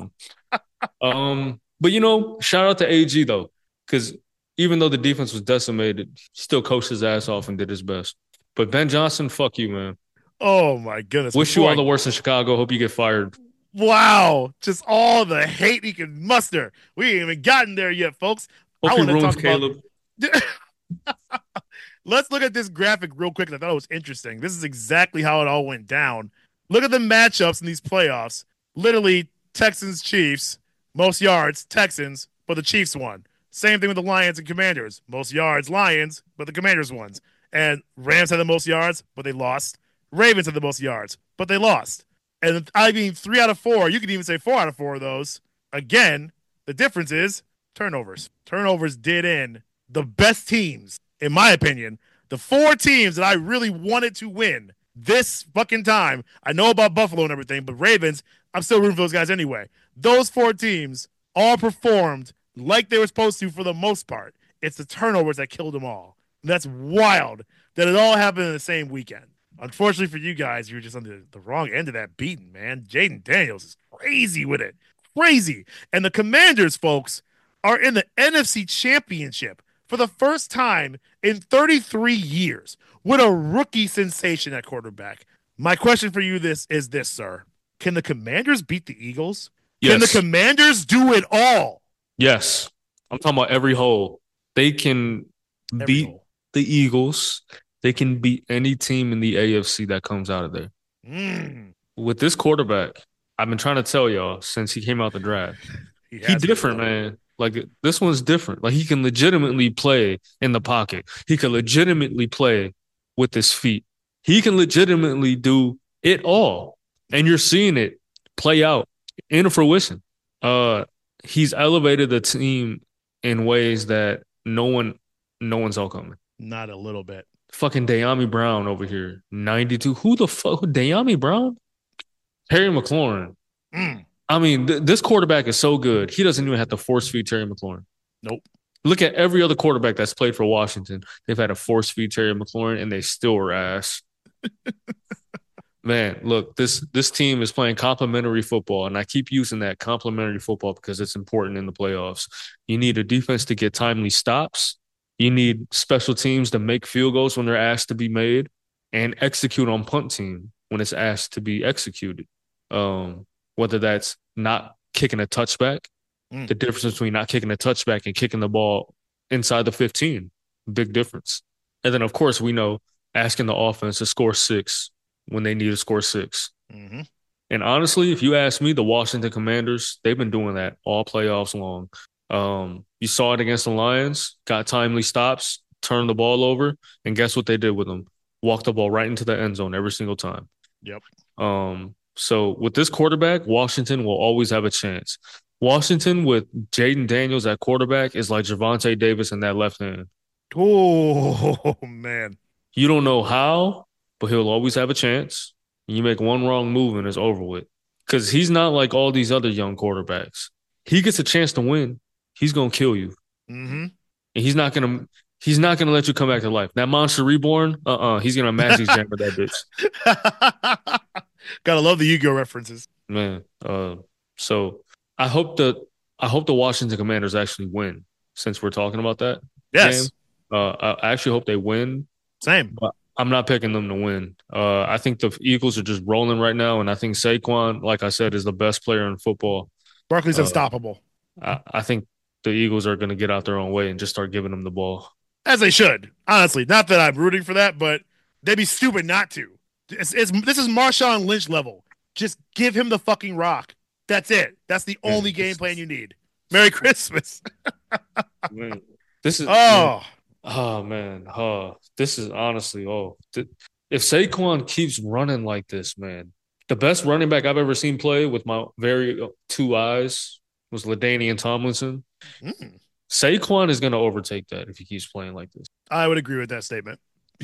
[SPEAKER 2] room. But shout out to AG though, because even though the defense was decimated, he still coached his ass off and did his best. But Ben Johnson, fuck you, man.
[SPEAKER 1] Oh my goodness.
[SPEAKER 2] Wish you all the worst in Chicago. Hope you get fired.
[SPEAKER 1] Wow. Just all the hate he can muster. We ain't even gotten there yet, folks.
[SPEAKER 2] Hope
[SPEAKER 1] I
[SPEAKER 2] he
[SPEAKER 1] want to
[SPEAKER 2] ruins
[SPEAKER 1] talk
[SPEAKER 2] Caleb.
[SPEAKER 1] about Let's look at this graphic real quick. I thought it was interesting. This is exactly how it all went down. Look at the matchups in these playoffs. Literally, Texans, Chiefs, most yards, Texans, but the Chiefs won. Same thing with the Lions and Commanders. Most yards, Lions, but the Commanders won. And Rams had the most yards, but they lost. Ravens had the most yards, but they lost. And I mean, 3 out of 4, you could even say 4 out of 4 of those. Again, the difference is turnovers. Turnovers did in the best teams, in my opinion, the 4 teams that I really wanted to win this fucking time. I know about Buffalo and everything, but Ravens, I'm still rooting for those guys anyway. Those 4 teams all performed like they were supposed to for the most part. It's the turnovers that killed them all. And that's wild that it all happened in the same weekend. Unfortunately for you guys, you're just on the wrong end of that beating, man. Jaden Daniels is crazy with it. Crazy. And the Commanders, folks, are in the NFC Championship for the first time in 33 years with a rookie sensation at quarterback. My question for you is this, sir. Can the Commanders beat the Eagles?
[SPEAKER 2] Yes.
[SPEAKER 1] Can the Commanders do it all?
[SPEAKER 2] Yes. I'm talking about every hole. They can beat the Eagles. They can beat any team in the AFC that comes out of there. With this quarterback, I've been trying to tell y'all since he came out the draft. He's different, man. Like, this one's different. Like, he can legitimately play in the pocket. He can legitimately play with his feet. He can legitimately do it all. And you're seeing it play out in fruition. He's elevated the team in ways that no one's all coming.
[SPEAKER 1] Not a little bit.
[SPEAKER 2] Fucking De'Ami Brown over here, 92. Who the fuck? De'Ami Brown? Terry McLaurin. I mean, this quarterback is so good. He doesn't even have to force feed Terry McLaurin.
[SPEAKER 1] Nope.
[SPEAKER 2] Look at every other quarterback that's played for Washington. They've had to force feed Terry McLaurin, and they still are ass. Man, look, this team is playing complimentary football, and I keep using that complimentary football because it's important in the playoffs. You need a defense to get timely stops. You need special teams to make field goals when they're asked to be made and execute on punt team when it's asked to be executed. Whether that's not kicking a touchback, the difference between not kicking a touchback and kicking the ball inside the 15, big difference. And then, of course, we know asking the offense to score 6 when they need to score 6.
[SPEAKER 1] Mm-hmm.
[SPEAKER 2] And honestly, if you ask me, the Washington Commanders, they've been doing that all playoffs long. You saw it against the Lions, got timely stops, turned the ball over, and guess what they did with them? Walked the ball right into the end zone every single time.
[SPEAKER 1] Yep.
[SPEAKER 2] So with this quarterback, Washington will always have a chance. Washington with Jaden Daniels at quarterback is like Javante Davis in that left hand.
[SPEAKER 1] Oh man.
[SPEAKER 2] You don't know how, but he'll always have a chance. You make one wrong move and it's over with. Because he's not like all these other young quarterbacks. He gets a chance to win, he's gonna kill you.
[SPEAKER 1] Mm-hmm.
[SPEAKER 2] And he's not gonna let you come back to life. That monster reborn, he's gonna maxi jammer that bitch.
[SPEAKER 1] Gotta love the Yu-Gi-Oh references.
[SPEAKER 2] Man. So I hope the I hope the Washington Commanders actually win since we're talking about that game.
[SPEAKER 1] Yes.
[SPEAKER 2] I actually hope they win.
[SPEAKER 1] Same.
[SPEAKER 2] But I'm not picking them to win. I think the Eagles are just rolling right now, and I think Saquon, like I said, is the best player in football.
[SPEAKER 1] Barkley's
[SPEAKER 2] Uh,
[SPEAKER 1] unstoppable.
[SPEAKER 2] I think the Eagles are going to get out their own way and just start giving them the ball.
[SPEAKER 1] As they should. Honestly. Not that I'm rooting for that, but they'd be stupid not to. This is Marshawn Lynch level. Just give him the fucking rock. That's it. That's the only game plan you need. Merry Christmas.
[SPEAKER 2] Man, this is
[SPEAKER 1] Oh,
[SPEAKER 2] oh man, this is honestly if Saquon keeps running like this, man, the best running back I've ever seen play with my very two eyes was LaDainian Tomlinson.
[SPEAKER 1] mm.
[SPEAKER 2] Saquon is going to overtake that if he keeps playing like this.
[SPEAKER 1] I would agree with that statement.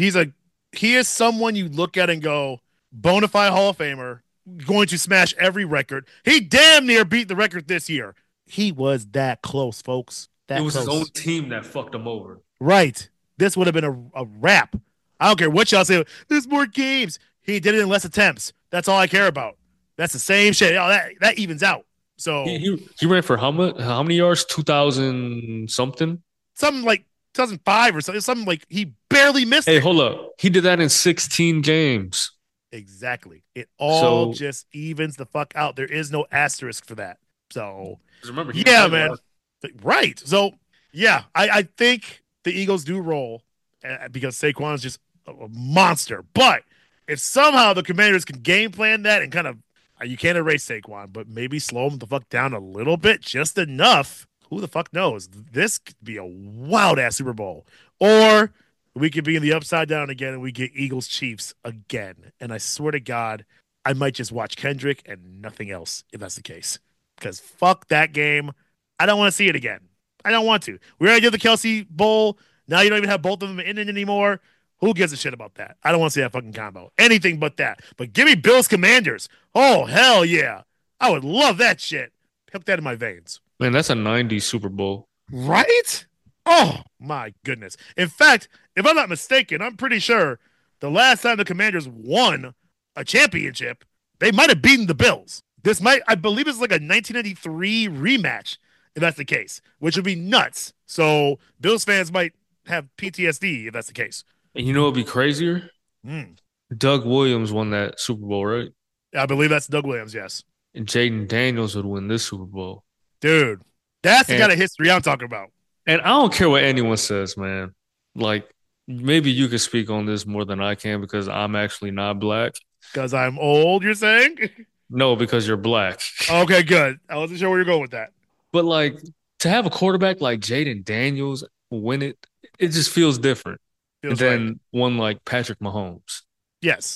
[SPEAKER 1] He is someone you look at and go, bona fide Hall of Famer, going to smash every record. He damn near beat the record this year. He was that close, folks.
[SPEAKER 2] It
[SPEAKER 1] That
[SPEAKER 2] was his own
[SPEAKER 1] close.
[SPEAKER 2] team that fucked him over.
[SPEAKER 1] Right. This would have been a wrap. I don't care what y'all say. There's more games. He did it in less attempts. That's all I care about. That's the same shit. Oh, that evens out. So
[SPEAKER 2] He ran for how many yards? 2,000 something.
[SPEAKER 1] something like 2005 or something. Something like he barely missed
[SPEAKER 2] Hey,
[SPEAKER 1] it.
[SPEAKER 2] hold up. He did that in 16 games.
[SPEAKER 1] Exactly. It all
[SPEAKER 2] So
[SPEAKER 1] just evens the fuck out. There is no asterisk for that. So
[SPEAKER 2] remember,
[SPEAKER 1] yeah, man. Right. So yeah, I think the Eagles do roll because Saquon is just a monster. But if somehow the Commanders can game plan that and kind of you can't erase Saquon, but maybe slow him the fuck down a little bit, just enough. Who the fuck knows? This could be a wild ass Super Bowl, or we could be in the upside down again and we get Eagles Chiefs again. And I swear to God, I might just watch Kendrick and nothing else if that's the case. Because fuck that game. I don't want to see it again. I don't want to. We already did the Kelsey Bowl. Now you don't even have both of them in it anymore. Who gives a shit about that? I don't want to see that fucking combo. Anything but that. But give me Bills Commanders. Oh, hell yeah. I would love that shit. Hook that in my veins.
[SPEAKER 2] Man, that's a 90s Super Bowl.
[SPEAKER 1] Right? Oh, my goodness. In fact, if I'm not mistaken, I'm pretty sure the last time the Commanders won a championship, they might have beaten the Bills. I believe it's like a 1993 rematch, if that's the case, which would be nuts. So Bills fans might have PTSD if that's the case.
[SPEAKER 2] And you know what'd be crazier?
[SPEAKER 1] Mm.
[SPEAKER 2] Doug Williams won that Super Bowl, right?
[SPEAKER 1] I believe that's Doug Williams, yes.
[SPEAKER 2] And Jaden Daniels would win this Super Bowl.
[SPEAKER 1] Dude, that's the
[SPEAKER 2] And
[SPEAKER 1] kind of history I'm talking about.
[SPEAKER 2] and I don't care what anyone says, man. Like maybe you could speak on this more than I can because I'm actually not black.
[SPEAKER 1] Because I'm old, you're saying?
[SPEAKER 2] No, because you're black.
[SPEAKER 1] Okay, good. I wasn't sure where you're going with that.
[SPEAKER 2] But like to have a quarterback like Jaden Daniels win it, it just feels different
[SPEAKER 1] Feels right.
[SPEAKER 2] than one like Patrick Mahomes.
[SPEAKER 1] Yes.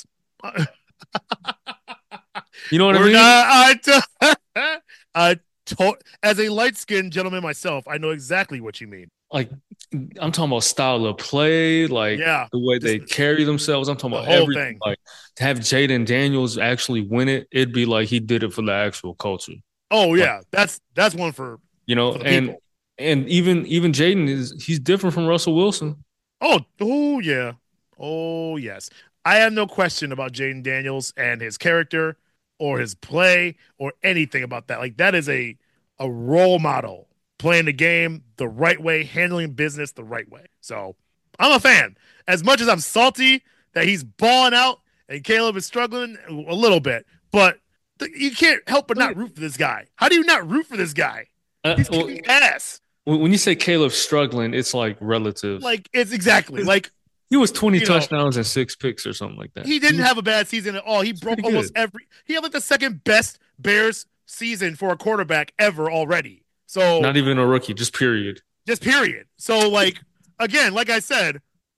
[SPEAKER 2] You know what I
[SPEAKER 1] We're
[SPEAKER 2] mean?
[SPEAKER 1] not. As a light skinned gentleman myself, I know exactly what you mean.
[SPEAKER 2] Like I'm talking about style of play, like
[SPEAKER 1] Yeah,
[SPEAKER 2] the way they
[SPEAKER 1] just
[SPEAKER 2] carry themselves. I'm talking
[SPEAKER 1] the
[SPEAKER 2] about
[SPEAKER 1] whole
[SPEAKER 2] everything.
[SPEAKER 1] thing.
[SPEAKER 2] Like to have Jaden Daniels actually win it, it'd be like he did it for the actual culture.
[SPEAKER 1] Oh
[SPEAKER 2] Like,
[SPEAKER 1] yeah, that's one for
[SPEAKER 2] you know,
[SPEAKER 1] the
[SPEAKER 2] and
[SPEAKER 1] people.
[SPEAKER 2] and even Jaden he's different from Russell Wilson.
[SPEAKER 1] Oh yeah, oh yes. I have no question about Jaden Daniels and his character or his play or anything about that. Like that is a role model playing the game the right way, handling business the right way. So I'm a fan. As much as I'm salty that he's balling out and Caleb is struggling a little bit, but you can't help but not root for this guy. How do you not root for this guy? He's
[SPEAKER 2] Well,
[SPEAKER 1] kicking ass.
[SPEAKER 2] when you say Caleb struggling, it's like relative.
[SPEAKER 1] Like it's exactly like
[SPEAKER 2] He was 20
[SPEAKER 1] you know
[SPEAKER 2] touchdowns and 6 picks or something like that.
[SPEAKER 1] he didn't have a bad season at all. He broke
[SPEAKER 2] pretty
[SPEAKER 1] almost
[SPEAKER 2] good.
[SPEAKER 1] every. He had like the second best Bears season for a quarterback ever already. So
[SPEAKER 2] Not even a rookie, just period.
[SPEAKER 1] just period. So like again, like I said,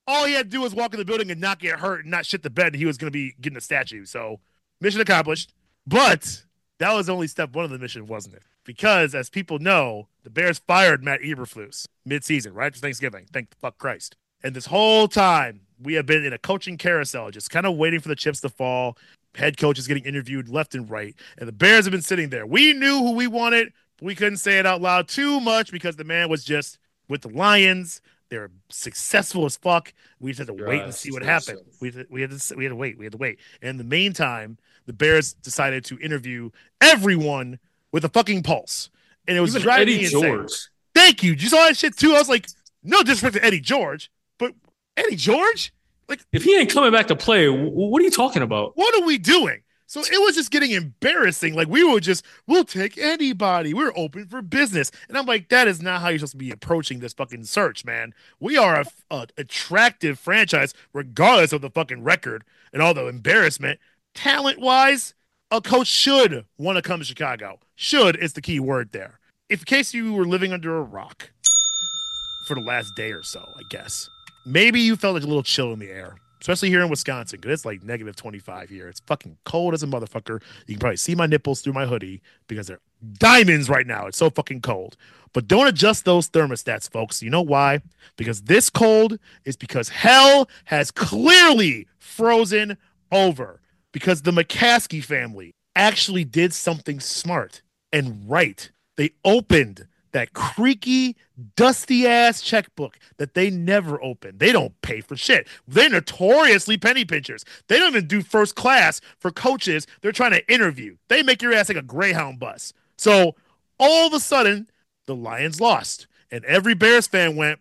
[SPEAKER 1] all he had to do was walk in the building and not get hurt and not shit the bed. He was going to be getting a statue. So mission accomplished. But that was only step one of the mission, wasn't it? Because as people know, the Bears fired Matt Eberflus mid-season, right after Thanksgiving. Thank the fuck Christ. And this whole time, we have been in a coaching carousel, just kind of waiting for the chips to fall. Head coach is getting interviewed left and right. And the Bears have been sitting there. We knew who we wanted, but we couldn't say it out loud too much because the man was just with the Lions. They're successful as fuck. We just had to wait and see what happened. We had to wait. And in the meantime, the Bears decided to interview everyone with a fucking pulse. And it was
[SPEAKER 2] Even
[SPEAKER 1] driving
[SPEAKER 2] Eddie
[SPEAKER 1] me insane.
[SPEAKER 2] George.
[SPEAKER 1] Thank you. You saw that shit too? I was like, no disrespect to Eddie George, but Eddie George? Like,
[SPEAKER 2] if he ain't coming back to play, what are you talking about?
[SPEAKER 1] What are we doing? So it was just getting embarrassing. Like we'll take anybody. We're open for business. And I'm like, that is not how you're supposed to be approaching this fucking search, man. We are a attractive franchise, regardless of the fucking record and all the embarrassment. Talent-wise, a coach should want to come to Chicago. Should is the key word there. If in case you were living under a rock for the last day or so, I guess, maybe you felt like a little chill in the air. Especially here in Wisconsin, because it's like negative 25 here. It's fucking cold as a motherfucker. You can probably see my nipples through my hoodie because they're diamonds right now. It's so fucking cold. But don't adjust those thermostats, folks. You know why? Because this cold is because hell has clearly frozen over. Because the McCaskey family actually did something smart and right. They opened that creaky, dusty-ass checkbook that they never open. They don't pay for shit. They're notoriously penny pinchers. They don't even do first class for coaches they're trying to interview. They make your ass like a Greyhound bus. So all of a sudden, the Lions lost. And every Bears fan went,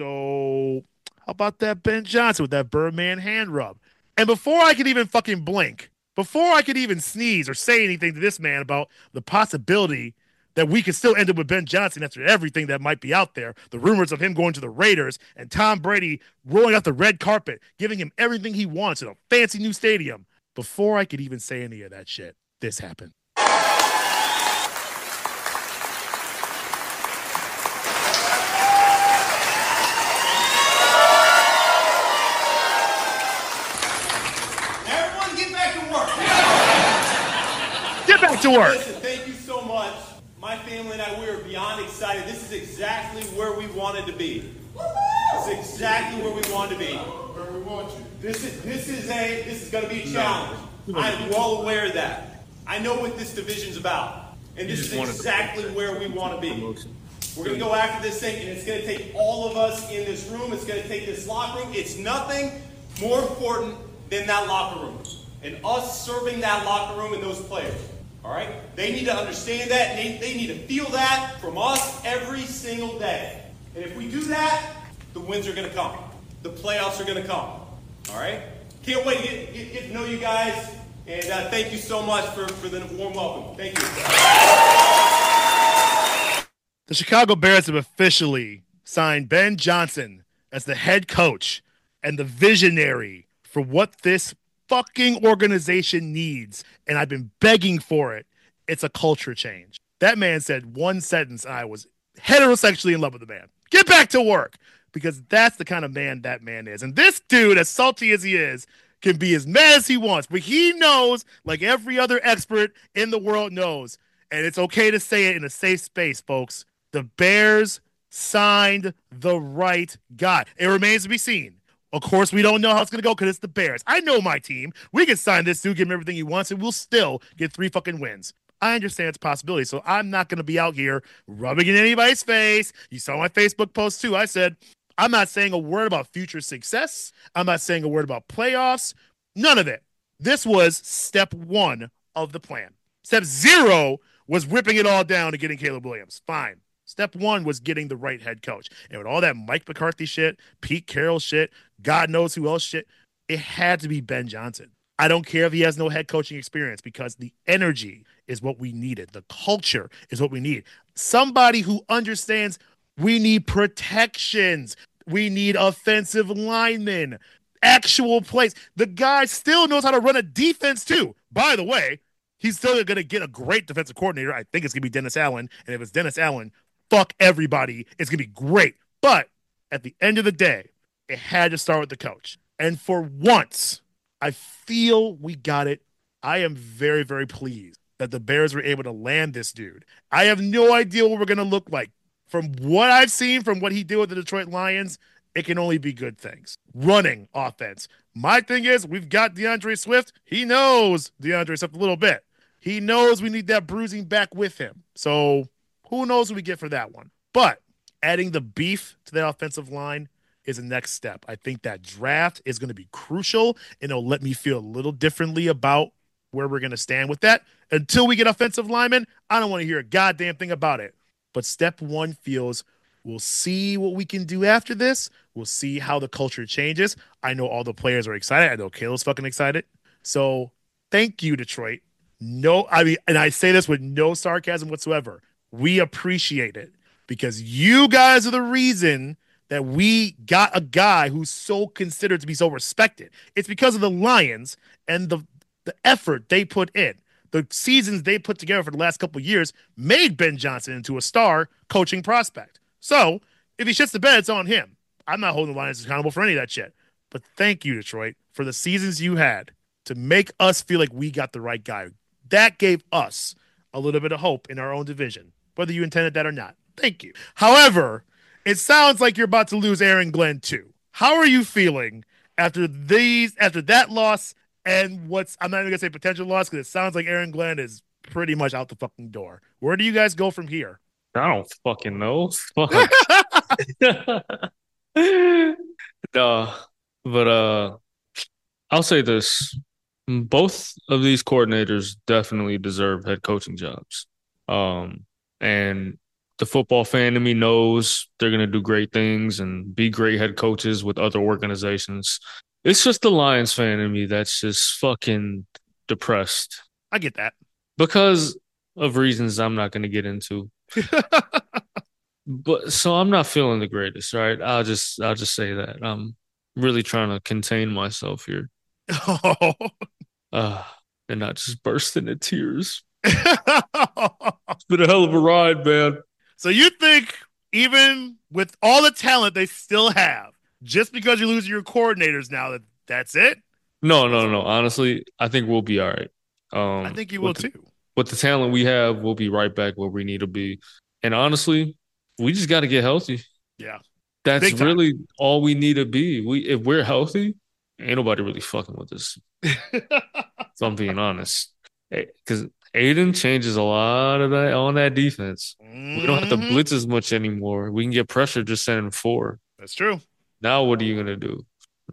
[SPEAKER 1] so how about that Ben Johnson with that Birdman hand rub? And before I could even fucking blink, before I could even sneeze or say anything to this man about the possibility that we could still end up with Ben Johnson after everything that might be out there. The rumors of him going to the Raiders and Tom Brady rolling out the red carpet, giving him everything he wants in a fancy new stadium. Before I could even say any of that shit, this happened.
[SPEAKER 4] Everyone get back to work.
[SPEAKER 1] Get back to work.
[SPEAKER 4] Listen, thank you so much. My family and I, we are beyond excited. This is exactly where we wanted to be. This is exactly where we wanted to be. Where we want you. This is going to be a challenge. I'm well aware of that. I know what this division's about, and this is exactly where we want to be. We're going to go after this thing, and it's going to take all of us in this room. It's going to take this locker room. It's nothing more important than that locker room and us serving that locker room and those players. All right? They need to understand that. And they need to feel that from us every single day. And if we do that, the wins are going to come. The playoffs are going to come. All right? Can't wait to get to know you guys. And thank you so much for the warm welcome. Thank you.
[SPEAKER 1] The Chicago Bears have officially signed Ben Johnson as the head coach and the visionary for what this fucking organization needs, and I've been begging for it. It's a culture change. That man said one sentence, and I was heterosexually in love with the man. Get back to work, because that's the kind of man that man is. And this dude, as salty as he is, can be as mad as he wants, but he knows, like every other expert in the world knows, and it's okay to say it in a safe space, folks. The Bears signed the right guy. It remains to be seen. Of course, we don't know how it's going to go because it's the Bears. I know my team. We can sign this dude, give him everything he wants, and we'll still get 3 fucking wins. I understand it's a possibility, so I'm not going to be out here rubbing in anybody's face. You saw my Facebook post, too. I said, I'm not saying a word about future success. I'm not saying a word about playoffs. None of it. This was step 1 of the plan. Step 0 was ripping it all down and getting Caleb Williams. Fine. Step 1 was getting the right head coach. And with all that Mike McCarthy shit, Pete Carroll shit, God knows who else shit, it had to be Ben Johnson. I don't care if he has no head coaching experience because the energy is what we needed. The culture is what we need. Somebody who understands we need protections. We need offensive linemen, actual plays. The guy still knows how to run a defense too. By the way, he's still going to get a great defensive coordinator. I think it's going to be Dennis Allen. And if it's Dennis Allen, fuck everybody. It's going to be great. But at the end of the day, it had to start with the coach. And for once, I feel we got it. I am very, very pleased that the Bears were able to land this dude. I have no idea what we're going to look like. From what I've seen, from what he did with the Detroit Lions, it can only be good things. Running offense. My thing is, we've got DeAndre Swift. He knows DeAndre Swift a little bit. He knows we need that bruising back with him. So who knows what we get for that one. But adding the beef to that offensive line is the next step. I think that draft is going to be crucial, and it'll let me feel a little differently about where we're going to stand with that. Until we get offensive linemen, I don't want to hear a goddamn thing about it. But step one feels we'll see what we can do after this. We'll see how the culture changes. I know all the players are excited. I know Caleb's fucking excited. So thank you, Detroit. No, I mean, and I say this with no sarcasm whatsoever. We appreciate it because you guys are the reason that we got a guy who's so considered to be so respected. It's because of the Lions and the effort they put in. The seasons they put together for the last couple of years made Ben Johnson into a star coaching prospect. So if he shits the bed, it's on him. I'm not holding the Lions accountable for any of that shit. But thank you, Detroit, for the seasons you had to make us feel like we got the right guy. That gave us a little bit of hope in our own division, whether you intended that or not. Thank you. However, it sounds like you're about to lose Aaron Glenn too. How are you feeling after that loss and I'm not even gonna say potential loss because it sounds like Aaron Glenn is pretty much out the fucking door. Where do you guys go from here?
[SPEAKER 2] I don't fucking know. Fuck. No, but I'll say this: both of these coordinators definitely deserve head coaching jobs. And the football fan in me knows they're gonna do great things and be great head coaches with other organizations. It's just the Lions fan in me that's just fucking depressed.
[SPEAKER 1] I get that.
[SPEAKER 2] Because of reasons I'm not going to get into. But so I'm not feeling the greatest, right? I'll just say that. I'm really trying to contain myself here.
[SPEAKER 1] Oh.
[SPEAKER 2] And not just burst into tears. It's been a hell of a ride, man.
[SPEAKER 1] So you think even with all the talent they still have, just because you're losing your coordinators now, that's it?
[SPEAKER 2] No. Honestly, I think we'll be all right.
[SPEAKER 1] I think you will too.
[SPEAKER 2] With the talent we have, we'll be right back where we need to be. And honestly, we just got to get healthy.
[SPEAKER 1] Yeah.
[SPEAKER 2] That's really all we need to be. If we're healthy, ain't nobody really fucking with us. So I'm being honest. Because Aiden changes a lot of that on that defense. Mm-hmm. We don't have to blitz as much anymore. We can get pressure just sending 4.
[SPEAKER 1] That's true.
[SPEAKER 2] Now what are you going to do?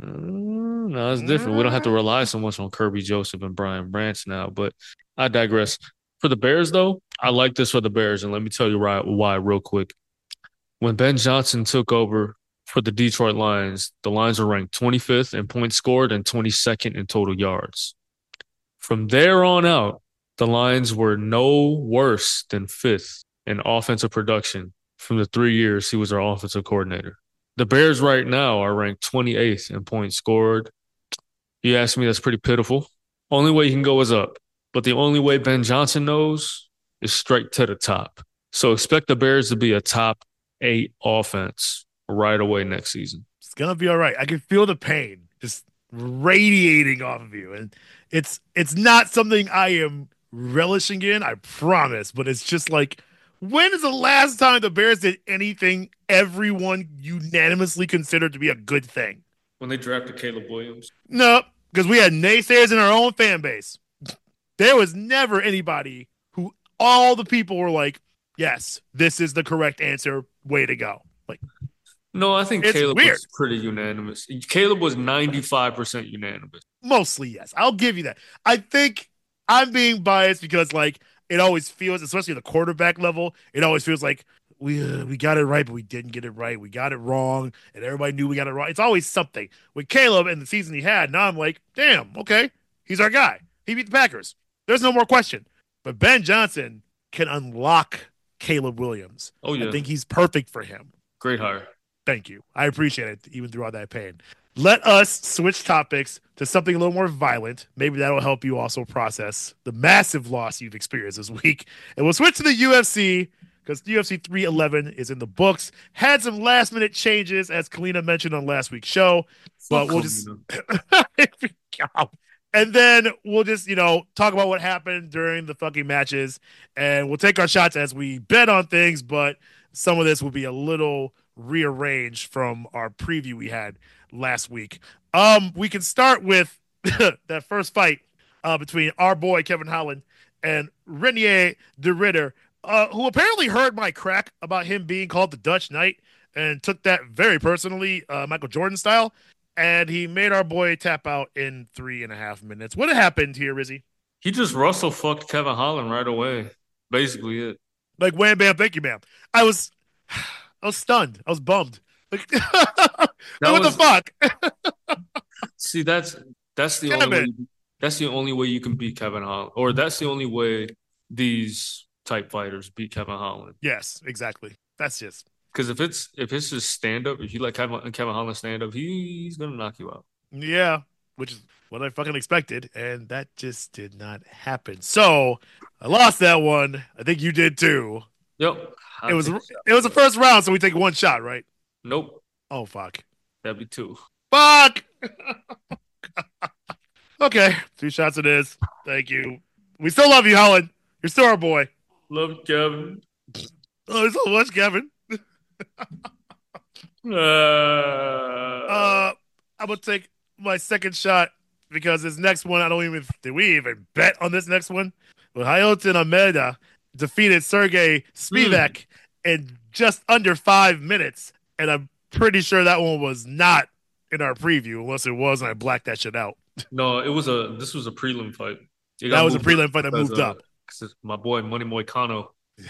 [SPEAKER 2] No, it's different. We don't have to rely so much on Kirby Joseph and Brian Branch now, but I digress. For the Bears, though, I like this for the Bears, and let me tell you why real quick. When Ben Johnson took over for the Detroit Lions, the Lions were ranked 25th in points scored and 22nd in total yards. From there on out, the Lions were no worse than 5th in offensive production from the 3 years he was our offensive coordinator. The Bears right now are ranked 28th in points scored. You ask me, that's pretty pitiful. Only way you can go is up. But the only way Ben Johnson knows is straight to the top. So expect the Bears to be a top 8 offense right away next season.
[SPEAKER 1] It's going to be all right. I can feel the pain just radiating off of you. And it's not something I am relishing in, I promise. But it's just like, when is the last time the Bears did anything everyone unanimously considered to be a good thing?
[SPEAKER 2] When they drafted Caleb Williams?
[SPEAKER 1] No, because we had naysayers in our own fan base. There was never anybody who all the people were like, yes, this is the correct answer. Way to go. Like,
[SPEAKER 2] no, I think Caleb was pretty unanimous. Caleb was 95% unanimous.
[SPEAKER 1] Mostly, yes. I'll give you that. I think I'm being biased because, like, it always feels, especially at the quarterback level, it always feels like we got it right, but we didn't get it right. We got it wrong, and everybody knew we got it wrong. It's always something. With Caleb and the season he had, now I'm like, damn, okay, he's our guy. He beat the Packers. There's no more question. But Ben Johnson can unlock Caleb Williams.
[SPEAKER 2] Oh, yeah.
[SPEAKER 1] I think he's perfect for him.
[SPEAKER 2] Great hire.
[SPEAKER 1] Thank you. I appreciate it, even through all that pain. Let us switch topics to something a little more violent. Maybe that'll help you also process the massive loss you've experienced this week. And we'll switch to the UFC because UFC 311 is in the books. Had some last minute changes, as Kalina mentioned on last week's show, but
[SPEAKER 2] Fuck
[SPEAKER 1] we'll just.
[SPEAKER 2] Kalina.
[SPEAKER 1] And then we'll just, talk about what happened during the fucking matches, and we'll take our shots as we bet on things, but some of this will be a little rearranged from our preview we had last week. We can start with that first fight between our boy Kevin Holland and Renier de Ritter, who apparently heard my crack about him being called the Dutch Knight and took that very personally, Michael Jordan style. And he made our boy tap out in 3.5 minutes. What happened here, Rizzy?
[SPEAKER 2] He just Russell fucked Kevin Holland right away. Basically it.
[SPEAKER 1] Like, wham, bam, thank you, ma'am. I was stunned. I was bummed. Like, what the fuck?
[SPEAKER 2] See, that's the
[SPEAKER 1] Kevin.
[SPEAKER 2] only way. That's the only way you can beat Kevin Holland, or that's the only way these type fighters beat Kevin Holland.
[SPEAKER 1] Yes, exactly. That's just
[SPEAKER 2] because if it's just stand up, if you let Kevin Holland stand up, he's gonna knock you out.
[SPEAKER 1] Yeah, which is what I fucking expected, and that just did not happen. So I lost that one. I think you did too.
[SPEAKER 2] Yep.
[SPEAKER 1] It was the first round, so we take one shot, right?
[SPEAKER 2] Nope.
[SPEAKER 1] Oh fuck.
[SPEAKER 2] That'd be 2.
[SPEAKER 1] Fuck. Okay, 2 shots it is. Thank you. We still love you, Holland. You're still our boy.
[SPEAKER 2] Love you, Kevin.
[SPEAKER 1] Oh, so much, Kevin. I'm gonna take my second shot because this next one, did we even bet on this next one? But Hayotin Almeida defeated Sergey Spivak in just under 5 minutes, and I'm pretty sure that one was not in our preview, unless it was, and I blacked that shit out.
[SPEAKER 2] No, this was a prelim fight.
[SPEAKER 1] That was a prelim fight that moved up.
[SPEAKER 2] My boy Money Moicano.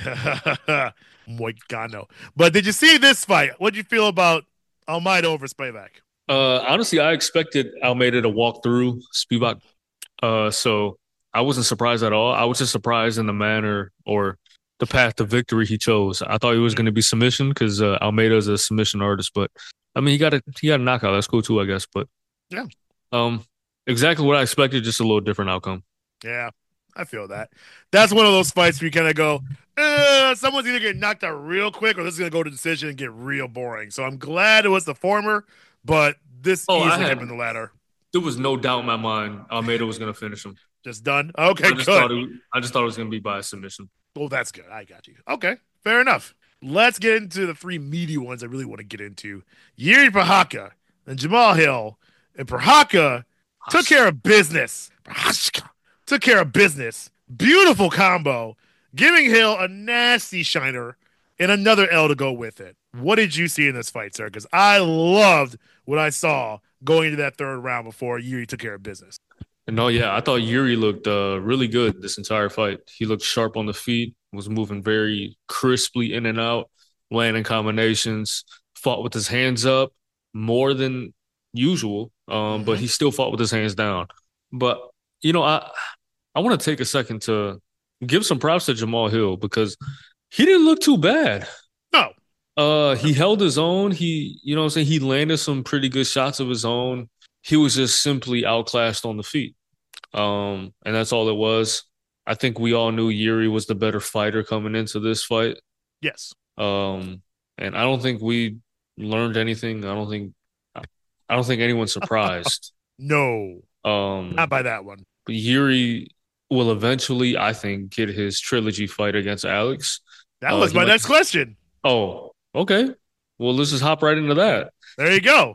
[SPEAKER 1] Moicano. But did you see this fight? What did you feel about Almeida over Spivak?
[SPEAKER 2] Honestly, I expected Almeida to walk through Spivak. So I wasn't surprised at all. I was just surprised in the manner or the path to victory he chose. I thought he was going to be submission because Almeida is a submission artist, but I mean he got a knockout. That's cool too, I guess. But
[SPEAKER 1] yeah,
[SPEAKER 2] exactly what I expected, just a little different outcome.
[SPEAKER 1] Yeah, I feel that. That's one of those fights where you kind of go, someone's either getting knocked out real quick or this is going to go to decision and get real boring. So I'm glad it was the former, but this easily could have been the latter.
[SPEAKER 2] There was no doubt in my mind Almeida was going to finish him.
[SPEAKER 1] Just done? Okay,
[SPEAKER 2] I just thought it was going to be by submission.
[SPEAKER 1] Oh, that's good. I got you. Okay, fair enough. Let's get into the 3 meaty ones I really want to get into. Yuri Prochazka and Jamal Hill. And Prochazka took care of business. Took care of business. Beautiful combo. Giving Hill a nasty shiner and another L to go with it. What did you see in this fight, sir? Because I loved what I saw going into that 3rd round before Yuri took care of business.
[SPEAKER 2] No, yeah, I thought Yuri looked really good this entire fight. He looked sharp on the feet, was moving very crisply in and out, landing combinations, fought with his hands up more than usual, but he still fought with his hands down. But, I want to take a second to give some props to Jamal Hill because he didn't look too bad.
[SPEAKER 1] No.
[SPEAKER 2] He held his own. He landed some pretty good shots of his own. He was just simply outclassed on the feet. And that's all it was. I think we all knew Yuri was the better fighter coming into this fight.
[SPEAKER 1] Yes.
[SPEAKER 2] And I don't think we learned anything. I don't think anyone's surprised.
[SPEAKER 1] No. Not by that one.
[SPEAKER 2] But Yuri will eventually, I think, get his trilogy fight against Alex.
[SPEAKER 1] That was my next question.
[SPEAKER 2] Oh, okay. Well, let's just hop right into that.
[SPEAKER 1] There you go.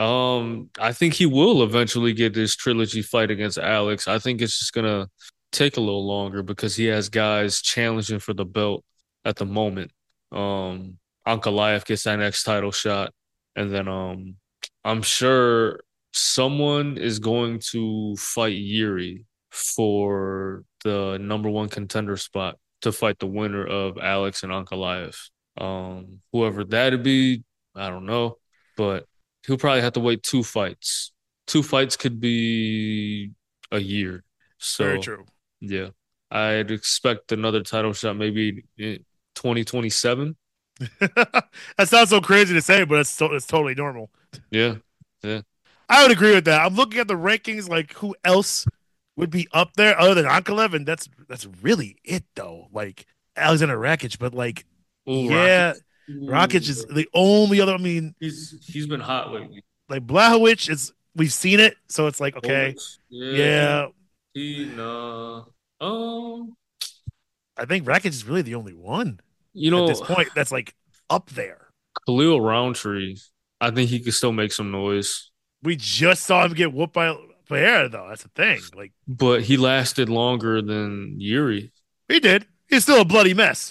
[SPEAKER 2] I think he will eventually get this trilogy fight against Alex. I think it's just gonna take a little longer because he has guys challenging for the belt at the moment. Ankalaev gets that next title shot, and then I'm sure someone is going to fight Yuri for the number 1 contender spot to fight the winner of Alex and Ankalaev. Whoever that'd be, I don't know, but he'll probably have to wait 2 fights. 2 fights could be a year. So,
[SPEAKER 1] very true.
[SPEAKER 2] Yeah. I'd expect another title shot maybe in 2027.
[SPEAKER 1] That sounds so crazy to say, but it's totally normal.
[SPEAKER 2] Yeah.
[SPEAKER 1] I would agree with that. I'm looking at the rankings, like who else would be up there other than Ankalaev, and that's really it though. Like Alexander Rakic, but like
[SPEAKER 2] Ooh,
[SPEAKER 1] Yeah,
[SPEAKER 2] Rockets.
[SPEAKER 1] Rakic
[SPEAKER 2] Ooh,
[SPEAKER 1] is the only other. I mean,
[SPEAKER 2] he's been hot lately.
[SPEAKER 1] like Blahovic is. We've seen it, so it's like okay,
[SPEAKER 2] Bolich. Yeah,
[SPEAKER 1] yeah.
[SPEAKER 2] he nah. Um,
[SPEAKER 1] I think Rakic is really the only one
[SPEAKER 2] you
[SPEAKER 1] at this
[SPEAKER 2] know,
[SPEAKER 1] point that's like up there.
[SPEAKER 2] Khalil Roundtree. I think he could still make some noise,
[SPEAKER 1] We just saw him get whooped by Pereira, though. That's the thing. Like
[SPEAKER 2] but he lasted longer than Yuri.
[SPEAKER 1] he did. He's still a bloody mess.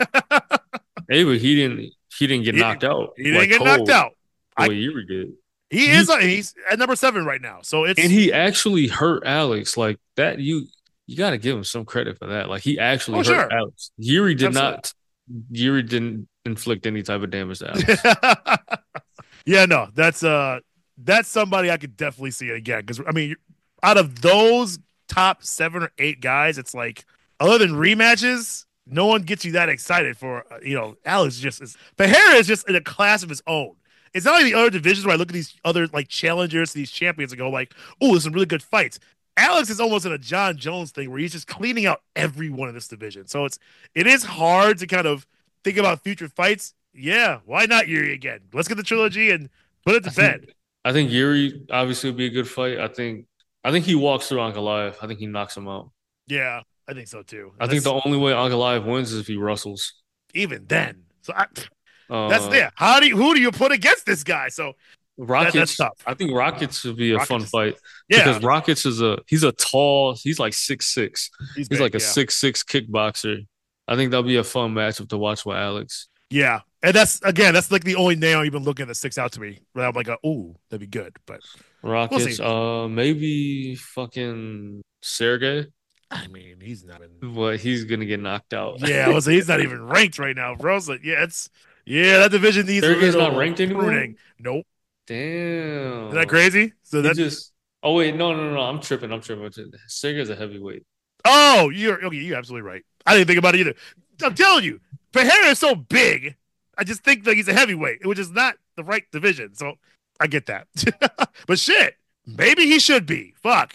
[SPEAKER 2] Hey, but he didn't get
[SPEAKER 1] he,
[SPEAKER 2] knocked out
[SPEAKER 1] he didn't
[SPEAKER 2] like
[SPEAKER 1] get knocked
[SPEAKER 2] Cole
[SPEAKER 1] out.
[SPEAKER 2] the
[SPEAKER 1] I
[SPEAKER 2] way Yuri did.
[SPEAKER 1] he
[SPEAKER 2] You
[SPEAKER 1] is. He's at number 7 right now. So
[SPEAKER 2] and
[SPEAKER 1] it's
[SPEAKER 2] he actually hurt Alex like that. You got to give him some credit for that. Like he actually
[SPEAKER 1] oh
[SPEAKER 2] hurt
[SPEAKER 1] sure,
[SPEAKER 2] Alex. Yuri did
[SPEAKER 1] absolutely.
[SPEAKER 2] not. Yuri didn't inflict any type of damage to Alex.
[SPEAKER 1] Yeah, no, that's somebody I could definitely see it again. Because I mean, out of those top 7 or 8 guys, it's like other than rematches, no one gets you that excited for Alex. Just is Pereira is just in a class of his own. It's not like the other divisions where I look at these other like challengers, these champions, and go like, "Oh, there's some really good fights." Alex is almost in a John Jones thing where he's just cleaning out everyone in this division. So it is hard to kind of think about future fights. Yeah, why not Yuri again? Let's get the trilogy and put it to
[SPEAKER 2] I think
[SPEAKER 1] bed.
[SPEAKER 2] I think Yuri obviously would be a good fight. I think he walks through Ankalaev. I think he knocks him out.
[SPEAKER 1] Yeah, I think so too.
[SPEAKER 2] I
[SPEAKER 1] And
[SPEAKER 2] think
[SPEAKER 1] that's
[SPEAKER 2] the only way Ankalaev wins is if he wrestles.
[SPEAKER 1] even then. So that's
[SPEAKER 2] Uh,
[SPEAKER 1] there. Who do you put against this guy? So that's
[SPEAKER 2] Rockets.
[SPEAKER 1] tough.
[SPEAKER 2] I think Rockets would be a fun
[SPEAKER 1] Rockets,
[SPEAKER 2] fight
[SPEAKER 1] yeah,
[SPEAKER 2] because Rockets he's a tall. He's like 6'6".
[SPEAKER 1] he's
[SPEAKER 2] He's
[SPEAKER 1] big.
[SPEAKER 2] like a
[SPEAKER 1] Yeah,
[SPEAKER 2] 6'6" kickboxer. I think that'll be a fun matchup to watch with Alex.
[SPEAKER 1] yeah, and that's like the only name I've been looking that sticks out to me. Where I'm like, ooh, that'd be good, but we'll see.
[SPEAKER 2] Rockets. Maybe fucking Sergey,
[SPEAKER 1] I mean, he's not been.
[SPEAKER 2] but he's gonna get knocked out.
[SPEAKER 1] Yeah, I was he's not even ranked right now, bro. So yeah, that division needs a
[SPEAKER 2] Sergey's not
[SPEAKER 1] little
[SPEAKER 2] ranked anymore.
[SPEAKER 1] pruning. Nope, isn't that
[SPEAKER 2] Damn.
[SPEAKER 1] crazy? So
[SPEAKER 2] He
[SPEAKER 1] that
[SPEAKER 2] just. Oh wait, no. I'm tripping. Sergey's a heavyweight.
[SPEAKER 1] oh, you're okay. You're absolutely right. I didn't think about it either. I'm telling you, Pereira is so big. I just think that he's a heavyweight, which is not the right division. So I get that. But shit, maybe he should be. Fuck.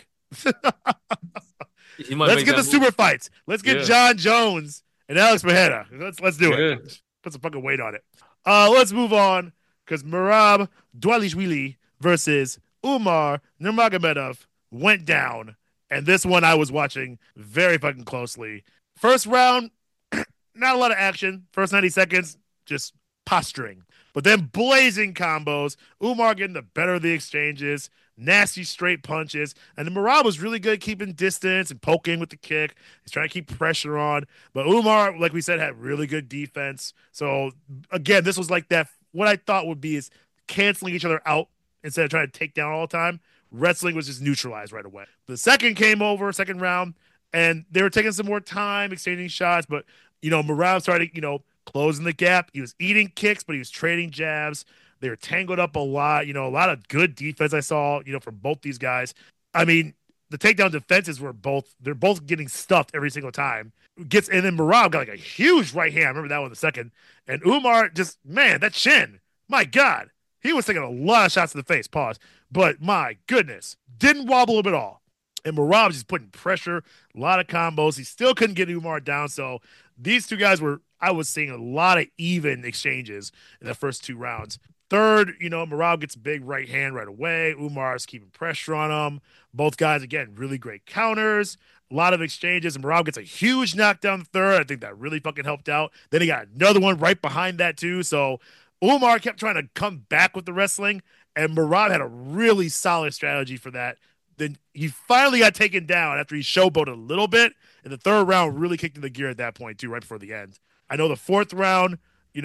[SPEAKER 2] He might
[SPEAKER 1] Let's
[SPEAKER 2] make
[SPEAKER 1] get
[SPEAKER 2] that
[SPEAKER 1] the
[SPEAKER 2] move.
[SPEAKER 1] super fights. Let's get
[SPEAKER 2] Yeah.
[SPEAKER 1] John Jones and Alex Pereira. Let's do
[SPEAKER 2] Yeah.
[SPEAKER 1] it. Put some fucking weight on it. Let's move on because Merab Dvalishvili versus Umar Nurmagomedov went down, and this one I was watching very fucking closely. First round, not a lot of action. First 90 seconds, just posturing. But then blazing combos. Umar getting the better of the exchanges, nasty straight punches. And then Merab was really good keeping distance and poking with the kick. He's trying to keep pressure on. But Umar, like we said, had really good defense. So again, this was like that. What I thought would be is canceling each other out instead of trying to take down all the time. Wrestling was just neutralized right away. The second round, and they were taking some more time exchanging shots, but Merab started, closing the gap. He was eating kicks, but he was trading jabs. They were tangled up a lot. A lot of good defense I saw, from both these guys. I mean, the takedown defenses they're both getting stuffed every single time. And then Merab got like a huge right hand. I remember that one in the second. And Umar just, man, that chin, my God, he was taking a lot of shots to the face. Pause. But my goodness, didn't wobble him at all. And Merab just putting pressure, a lot of combos. He still couldn't get Umar down. So these two guys I was seeing a lot of even exchanges in the first 2 rounds. Third, Merab gets a big right hand right away. Umar's keeping pressure on him. Both guys, again, really great counters. A lot of exchanges. And Merab gets a huge knockdown third. I think that really fucking helped out. Then he got another one right behind that, too. So Umar kept trying to come back with the wrestling. And Merab had a really solid strategy for that. Then he finally got taken down after he showboated a little bit. And the third round really kicked in the gear at that point, too, right before the end. I know the fourth round,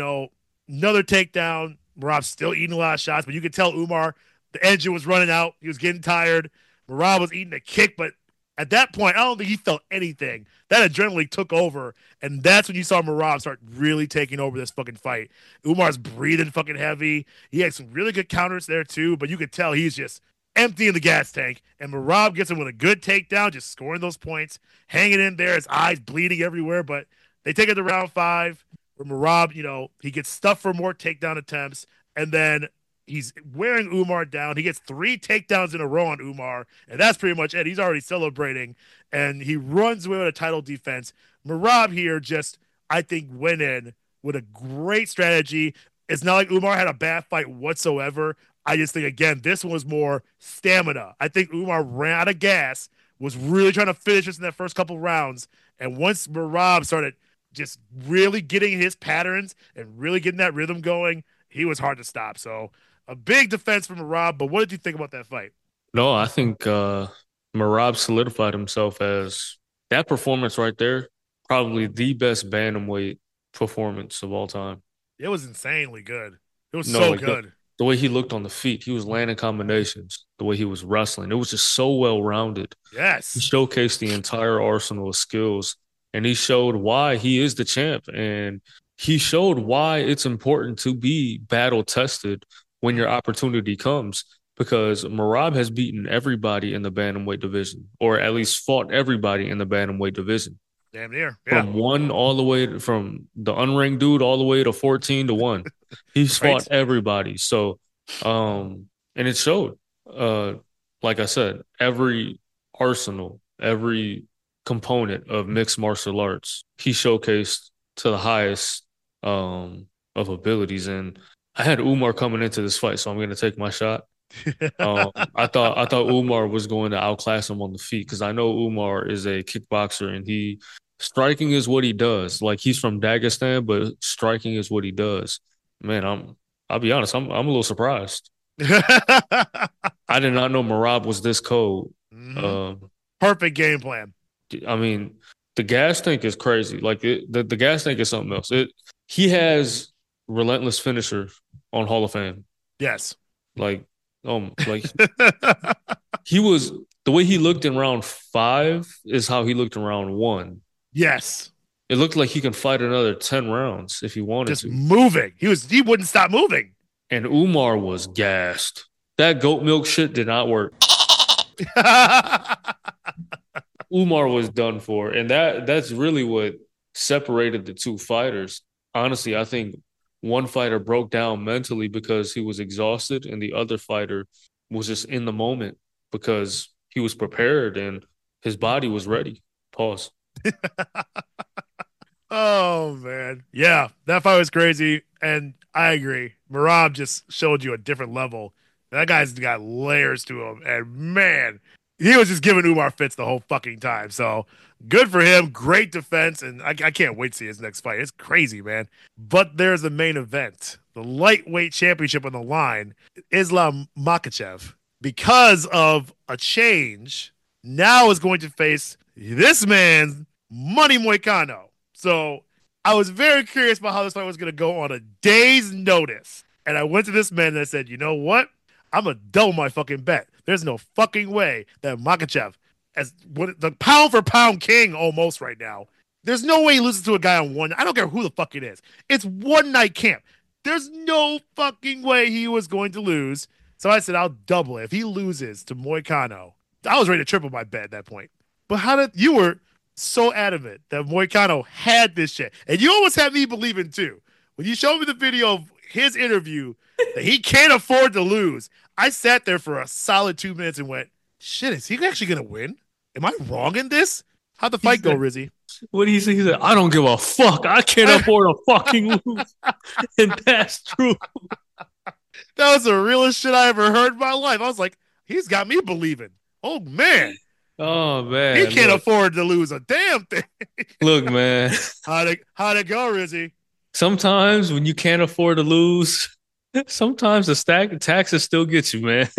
[SPEAKER 1] another takedown. Merab's still eating a lot of shots, but you could tell Umar, the engine was running out. He was getting tired. Merab was eating a kick, but at that point, I don't think he felt anything. That adrenaline took over, and that's when you saw Merab start really taking over this fucking fight. Umar's breathing fucking heavy. He had some really good counters there, too, but you could tell he's just emptying the gas tank, and Merab gets him with a good takedown, just scoring those points, hanging in there, his eyes bleeding everywhere, but they take it to round 5. Merab, he gets stuffed for more takedown attempts, and then he's wearing Umar down. He gets 3 takedowns in a row on Umar, and that's pretty much it. He's already celebrating, and he runs away with a title defense. Merab here just, I think, went in with a great strategy. It's not like Umar had a bad fight whatsoever. I just think, again, this one was more stamina. I think Umar ran out of gas, was really trying to finish us in that first couple rounds. And once Merab started just really getting his patterns and really getting that rhythm going, he was hard to stop. So a big defense from Merab. But what did you think about that fight?
[SPEAKER 2] No, I think Merab solidified himself as that performance right there, probably the best bantamweight performance of all time.
[SPEAKER 1] It was insanely good. It was
[SPEAKER 2] No,
[SPEAKER 1] so
[SPEAKER 2] like
[SPEAKER 1] good.
[SPEAKER 2] the way he looked on the feet, he was landing combinations, the way he was wrestling. It was just so well rounded. He
[SPEAKER 1] Yes.
[SPEAKER 2] showcased the entire arsenal of skills, and he showed why he is the champ. And he showed why it's important to be battle tested when your opportunity comes. Because Merab has beaten everybody in the bantamweight division, or at least fought everybody in the bantamweight division.
[SPEAKER 1] Damn near. Yeah.
[SPEAKER 2] From one all the way from the unranked dude all the way to 14-1. He's
[SPEAKER 1] Right.
[SPEAKER 2] fought everybody. So and it showed. Like I said, every arsenal, every component of mixed martial arts, he showcased to the highest of abilities. And I had Umar coming into this fight, so I'm gonna take my shot. I thought Umar was going to outclass him on the feet because I know Umar is a kickboxer and striking is what he does. Like he's from Dagestan, but striking is what he does. Man, I'll be honest, I'm a little surprised. I did not know Merab was this cold.
[SPEAKER 1] Perfect game plan.
[SPEAKER 2] I mean, the gas tank is crazy. Like the gas tank is something else. He has relentless finisher on Hall of Fame.
[SPEAKER 1] Yes.
[SPEAKER 2] Like he was the way he looked in round 5 is how he looked in round 1.
[SPEAKER 1] Yes.
[SPEAKER 2] It looked like he can fight another 10 rounds if he wanted
[SPEAKER 1] Just
[SPEAKER 2] to.
[SPEAKER 1] moving. He wouldn't stop moving.
[SPEAKER 2] And Umar was gassed. That goat milk shit did not work. Umar was done for. And that's really what separated the two fighters. Honestly, I think one fighter broke down mentally because he was exhausted, and the other fighter was just in the moment because he was prepared and his body was ready. Pause.
[SPEAKER 1] Oh, man. Yeah, that fight was crazy. And I agree. Merab just showed you a different level. That guy's got layers to him. And man, he was just giving Umar fits the whole fucking time. So good for him. Great defense. And I can't wait to see his next fight. It's crazy, man. But there's the main event, the lightweight championship on the line. Islam Makhachev, because of a change, now is going to face this man, Money Moicano. So I was very curious about how this fight was going to go on a day's notice. And I went to this man and I said, you know what? I'm going to double my fucking bet. There's no fucking way that Makhachev, as the pound for pound king almost right now, there's no way he loses to a guy on one. I don't care who the fuck it is. It's one night camp. There's no fucking way he was going to lose. So I said, I'll double it. If he loses to Moicano, I was ready to triple my bet at that point. But you were so adamant that Moicano had this shit. And you almost had me believing too. When you showed me the video of his interview that he can't afford to lose, I sat there for a solid 2 minutes and went, shit, is he actually going to win? Am I wrong in this? How'd the fight go, Rizzy?
[SPEAKER 2] What did he say? He said, I don't give a fuck. I can't afford to fucking lose. And that's true.
[SPEAKER 1] That was the realest shit I ever heard in my life. I was like, he's got me believing. Oh, man.
[SPEAKER 2] Oh, man.
[SPEAKER 1] He can't afford to lose a damn thing.
[SPEAKER 2] Look, man.
[SPEAKER 1] How'd it go, Rizzy?
[SPEAKER 2] Sometimes when you can't afford to lose, sometimes the stack of taxes still get you, man.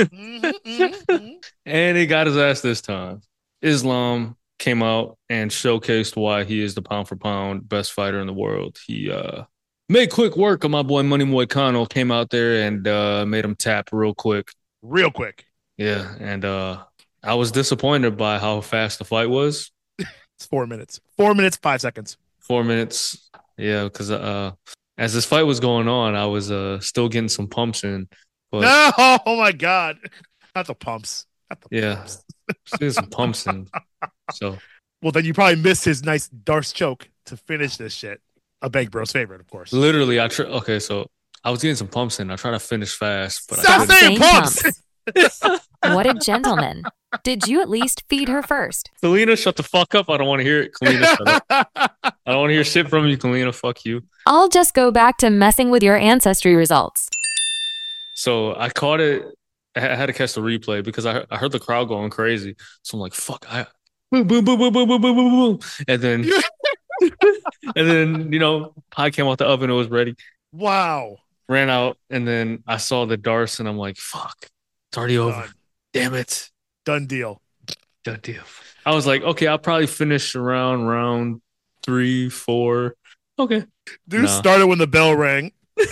[SPEAKER 2] And he got his ass this time. Islam came out and showcased why he is the pound for pound best fighter in the world. He made quick work of my boy Money Moicano, came out there and made him tap real quick.
[SPEAKER 1] Real quick.
[SPEAKER 2] Yeah, and I was disappointed by how fast the fight was.
[SPEAKER 1] It's 4 minutes. 4 minutes, 5 seconds.
[SPEAKER 2] 4 minutes. Yeah, because as this fight was going on, I was still getting some pumps in. But,
[SPEAKER 1] no, oh my God. Not the pumps.
[SPEAKER 2] Pumps. Getting some pumps in. So,
[SPEAKER 1] well, then you probably missed his nice Darce choke to finish this shit. A Bank Bros favorite, of course.
[SPEAKER 2] Literally, so I was getting some pumps in. I tried to finish fast, but
[SPEAKER 1] Stop saying pumps.
[SPEAKER 3] What a gentleman. Did you at least feed her first?
[SPEAKER 2] Kalina, shut the fuck up. I don't want to hear it. Kalina, shut up. I don't want to hear shit from you, Kalina. Fuck you.
[SPEAKER 3] I'll just go back to messing with your ancestry results.
[SPEAKER 2] So I caught it. I had to catch the replay because I heard the crowd going crazy. So I'm like, fuck. Boom, boom, boom, boom, boom, boom, boom, boom, boom. And then, pie came out the oven. It was ready.
[SPEAKER 1] Wow.
[SPEAKER 2] Ran out. And then I saw the darts and I'm like, fuck. It's already over.
[SPEAKER 1] Done.
[SPEAKER 2] Damn it.
[SPEAKER 1] Done deal.
[SPEAKER 2] Done deal. I was like, okay, I'll probably finish around round 3, 4. Okay.
[SPEAKER 1] Dude started when the bell rang.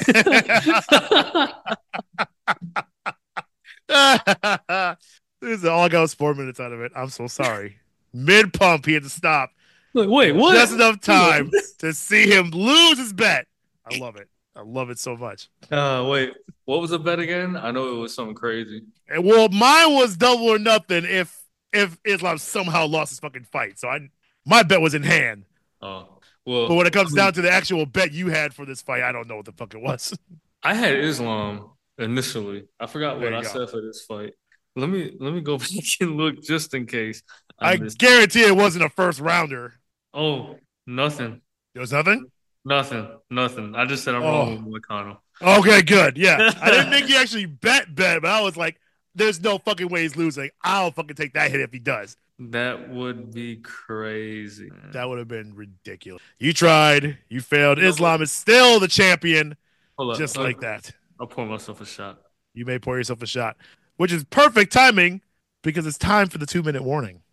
[SPEAKER 1] This is all I got was 4 minutes out of it. I'm so sorry. Mid pump, he had to stop.
[SPEAKER 2] Like, wait, what?
[SPEAKER 1] Just enough time to see him lose his bet. I love it. I love it so much.
[SPEAKER 2] Wait, what was the bet again? I know it was something crazy.
[SPEAKER 1] And, well, mine was double or nothing if Islam somehow lost his fucking fight. So my bet was in hand.
[SPEAKER 2] Oh, well.
[SPEAKER 1] But when it comes down to the actual bet you had for this fight, I don't know what the fuck it was.
[SPEAKER 2] I had Islam initially. I forgot what I said for this fight. Let me go back and look just in case.
[SPEAKER 1] I guarantee it wasn't a first rounder.
[SPEAKER 2] Oh, nothing.
[SPEAKER 1] There was nothing?
[SPEAKER 2] Nothing. I just said I'm wrong with Moicano.
[SPEAKER 1] Okay, good. Yeah. I didn't think he actually bet, but I was like, there's no fucking way he's losing. I'll fucking take that hit if he does.
[SPEAKER 2] That would be crazy.
[SPEAKER 1] That would have been ridiculous. You tried. You failed. Islam is still the champion. Just like that.
[SPEAKER 2] I'll pour myself a shot.
[SPEAKER 1] You may pour yourself a shot, which is perfect timing because it's time for the 2-minute warning.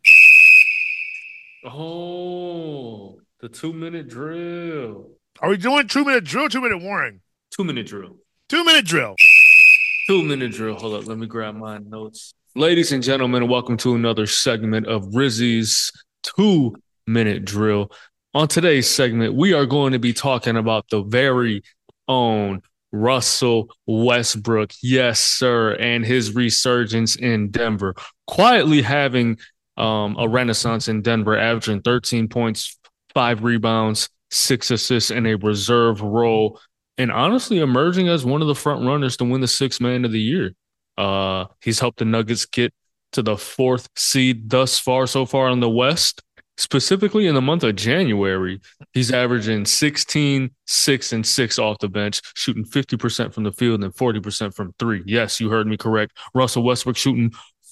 [SPEAKER 2] Oh, the 2-minute drill.
[SPEAKER 1] Are we doing 2-minute drill, 2-minute warning?
[SPEAKER 2] 2-minute drill.
[SPEAKER 1] 2-minute drill.
[SPEAKER 2] 2-minute drill. Hold up. Let me grab my notes. Ladies and gentlemen, welcome to another segment of Rizzy's 2-minute drill. On today's segment, we are going to be talking about the very own Russell Westbrook. Yes, sir. And his resurgence in Denver. Quietly having a renaissance in Denver, averaging 13 points, 5 rebounds, 6 assists in a reserve role, and honestly emerging as one of the front runners to win the 6th Man of the Year. He's helped the Nuggets get to the 4th seed thus far so far in the West. Specifically in the month of January, he's averaging 16, 6, and 6 off the bench, shooting 50% from the field and 40% from 3. Yes, you heard me correct. Russell Westbrook shooting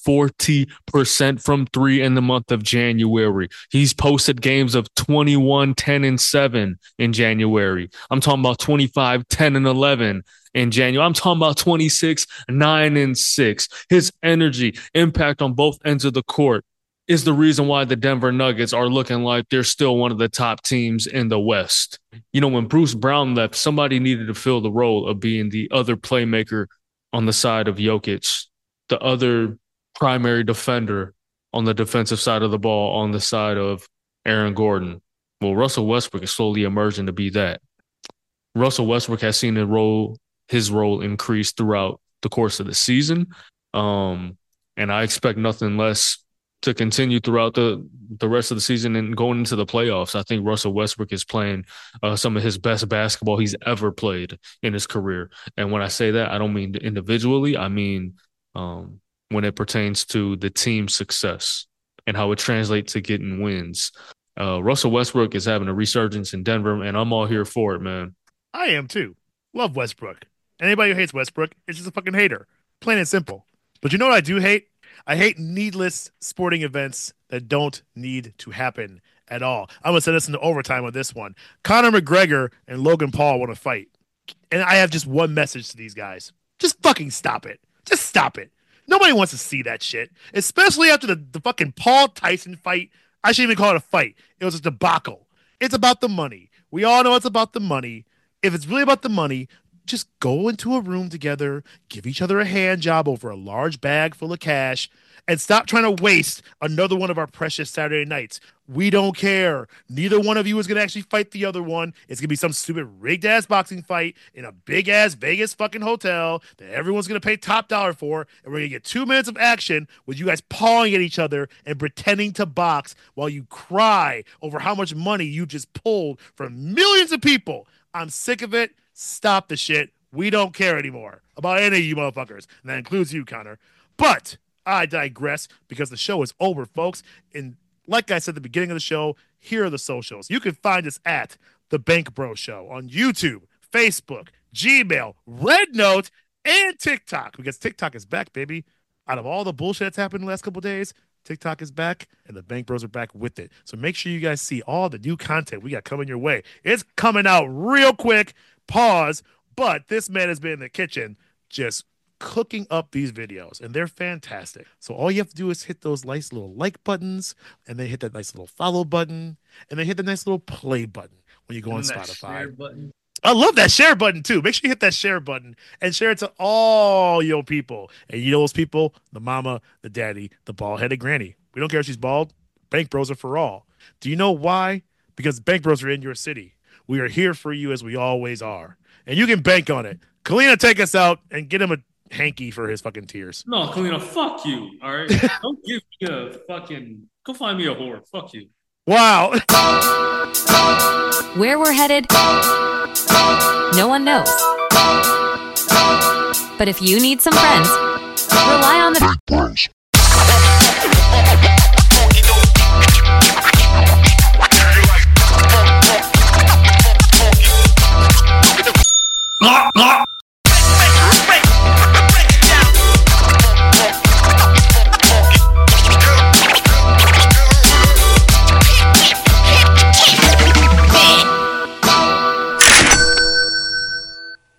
[SPEAKER 2] 40% from 3 in the month of January. He's posted games of 21, 10, and 7 in January. I'm talking about 25, 10, and 11 in January. I'm talking about 26, 9, and 6. His energy, impact on both ends of the court is the reason why the Denver Nuggets are looking like they're still one of the top teams in the West. You know, when Bruce Brown left, somebody needed to fill the role of being the other playmaker on the side of Jokic, the other primary defender on the defensive side of the ball on the side of Aaron Gordon. Well, Russell Westbrook is slowly emerging to be that. Russell Westbrook has seen his role increase throughout the course of the season. And I expect nothing less to continue throughout the rest of the season and going into the playoffs. I think Russell Westbrook is playing some of his best basketball he's ever played in his career. And when I say that, I don't mean individually. I mean when it pertains to the team's success and how it translates to getting wins. Russell Westbrook is having a resurgence in Denver, and I'm all here for it, man.
[SPEAKER 1] I am too. Love Westbrook. Anybody who hates Westbrook is just a fucking hater. Plain and simple. But you know what I do hate? I hate needless sporting events that don't need to happen at all. I'm going to send us into overtime with this one. Conor McGregor and Logan Paul want to fight. And I have just one message to these guys. Just fucking stop it. Just stop it. Nobody wants to see that shit. Especially after the fucking Paul Tyson fight. I shouldn't even call it a fight. It was a debacle. It's about the money. We all know it's about the money. If it's really about the money, just go into a room together, give each other a hand job over a large bag full of cash, and stop trying to waste another one of our precious Saturday nights. We don't care. Neither one of you is going to actually fight the other one. It's going to be some stupid rigged-ass boxing fight in a big-ass Vegas fucking hotel that everyone's going to pay top dollar for, and we're going to get 2 minutes of action with you guys pawing at each other and pretending to box while you cry over how much money you just pulled from millions of people. I'm sick of it. Stop the shit. We don't care anymore about any of you motherfuckers. And that includes you, Connor. But I digress because the show is over, folks. And like I said at the beginning of the show, here are the socials. You can find us at The Bank Bro Show on YouTube, Facebook, Gmail, Red Note, and TikTok. Because TikTok is back, baby. Out of all the bullshit that's happened in the last couple of days, TikTok is back, and the Bank Bros are back with it. So make sure you guys see all the new content we got coming your way. It's coming out real quick. Pause. But this man has been in the kitchen just cooking up these videos, and they're fantastic. So all you have to do is hit those nice little like buttons, and then hit that nice little follow button, and then hit the nice little play button when you go on Spotify. I love that share button too. Make sure you hit that share button and share it to all your people. And you know those people, the mama, the daddy, the bald-headed granny. We don't care if she's bald. Bank Bros are for all. Do you know why? Because Bank Bros are in your city. We are here for you as we always are. And you can bank on it. Kalina, take us out and get him a hanky for his fucking tears.
[SPEAKER 2] No, Kalina, fuck you. All right. Don't give me a fucking. Go find me a whore. Fuck you.
[SPEAKER 1] Wow.
[SPEAKER 3] Where we're headed, no one knows. But if you need some friends, rely on the Bank Bros.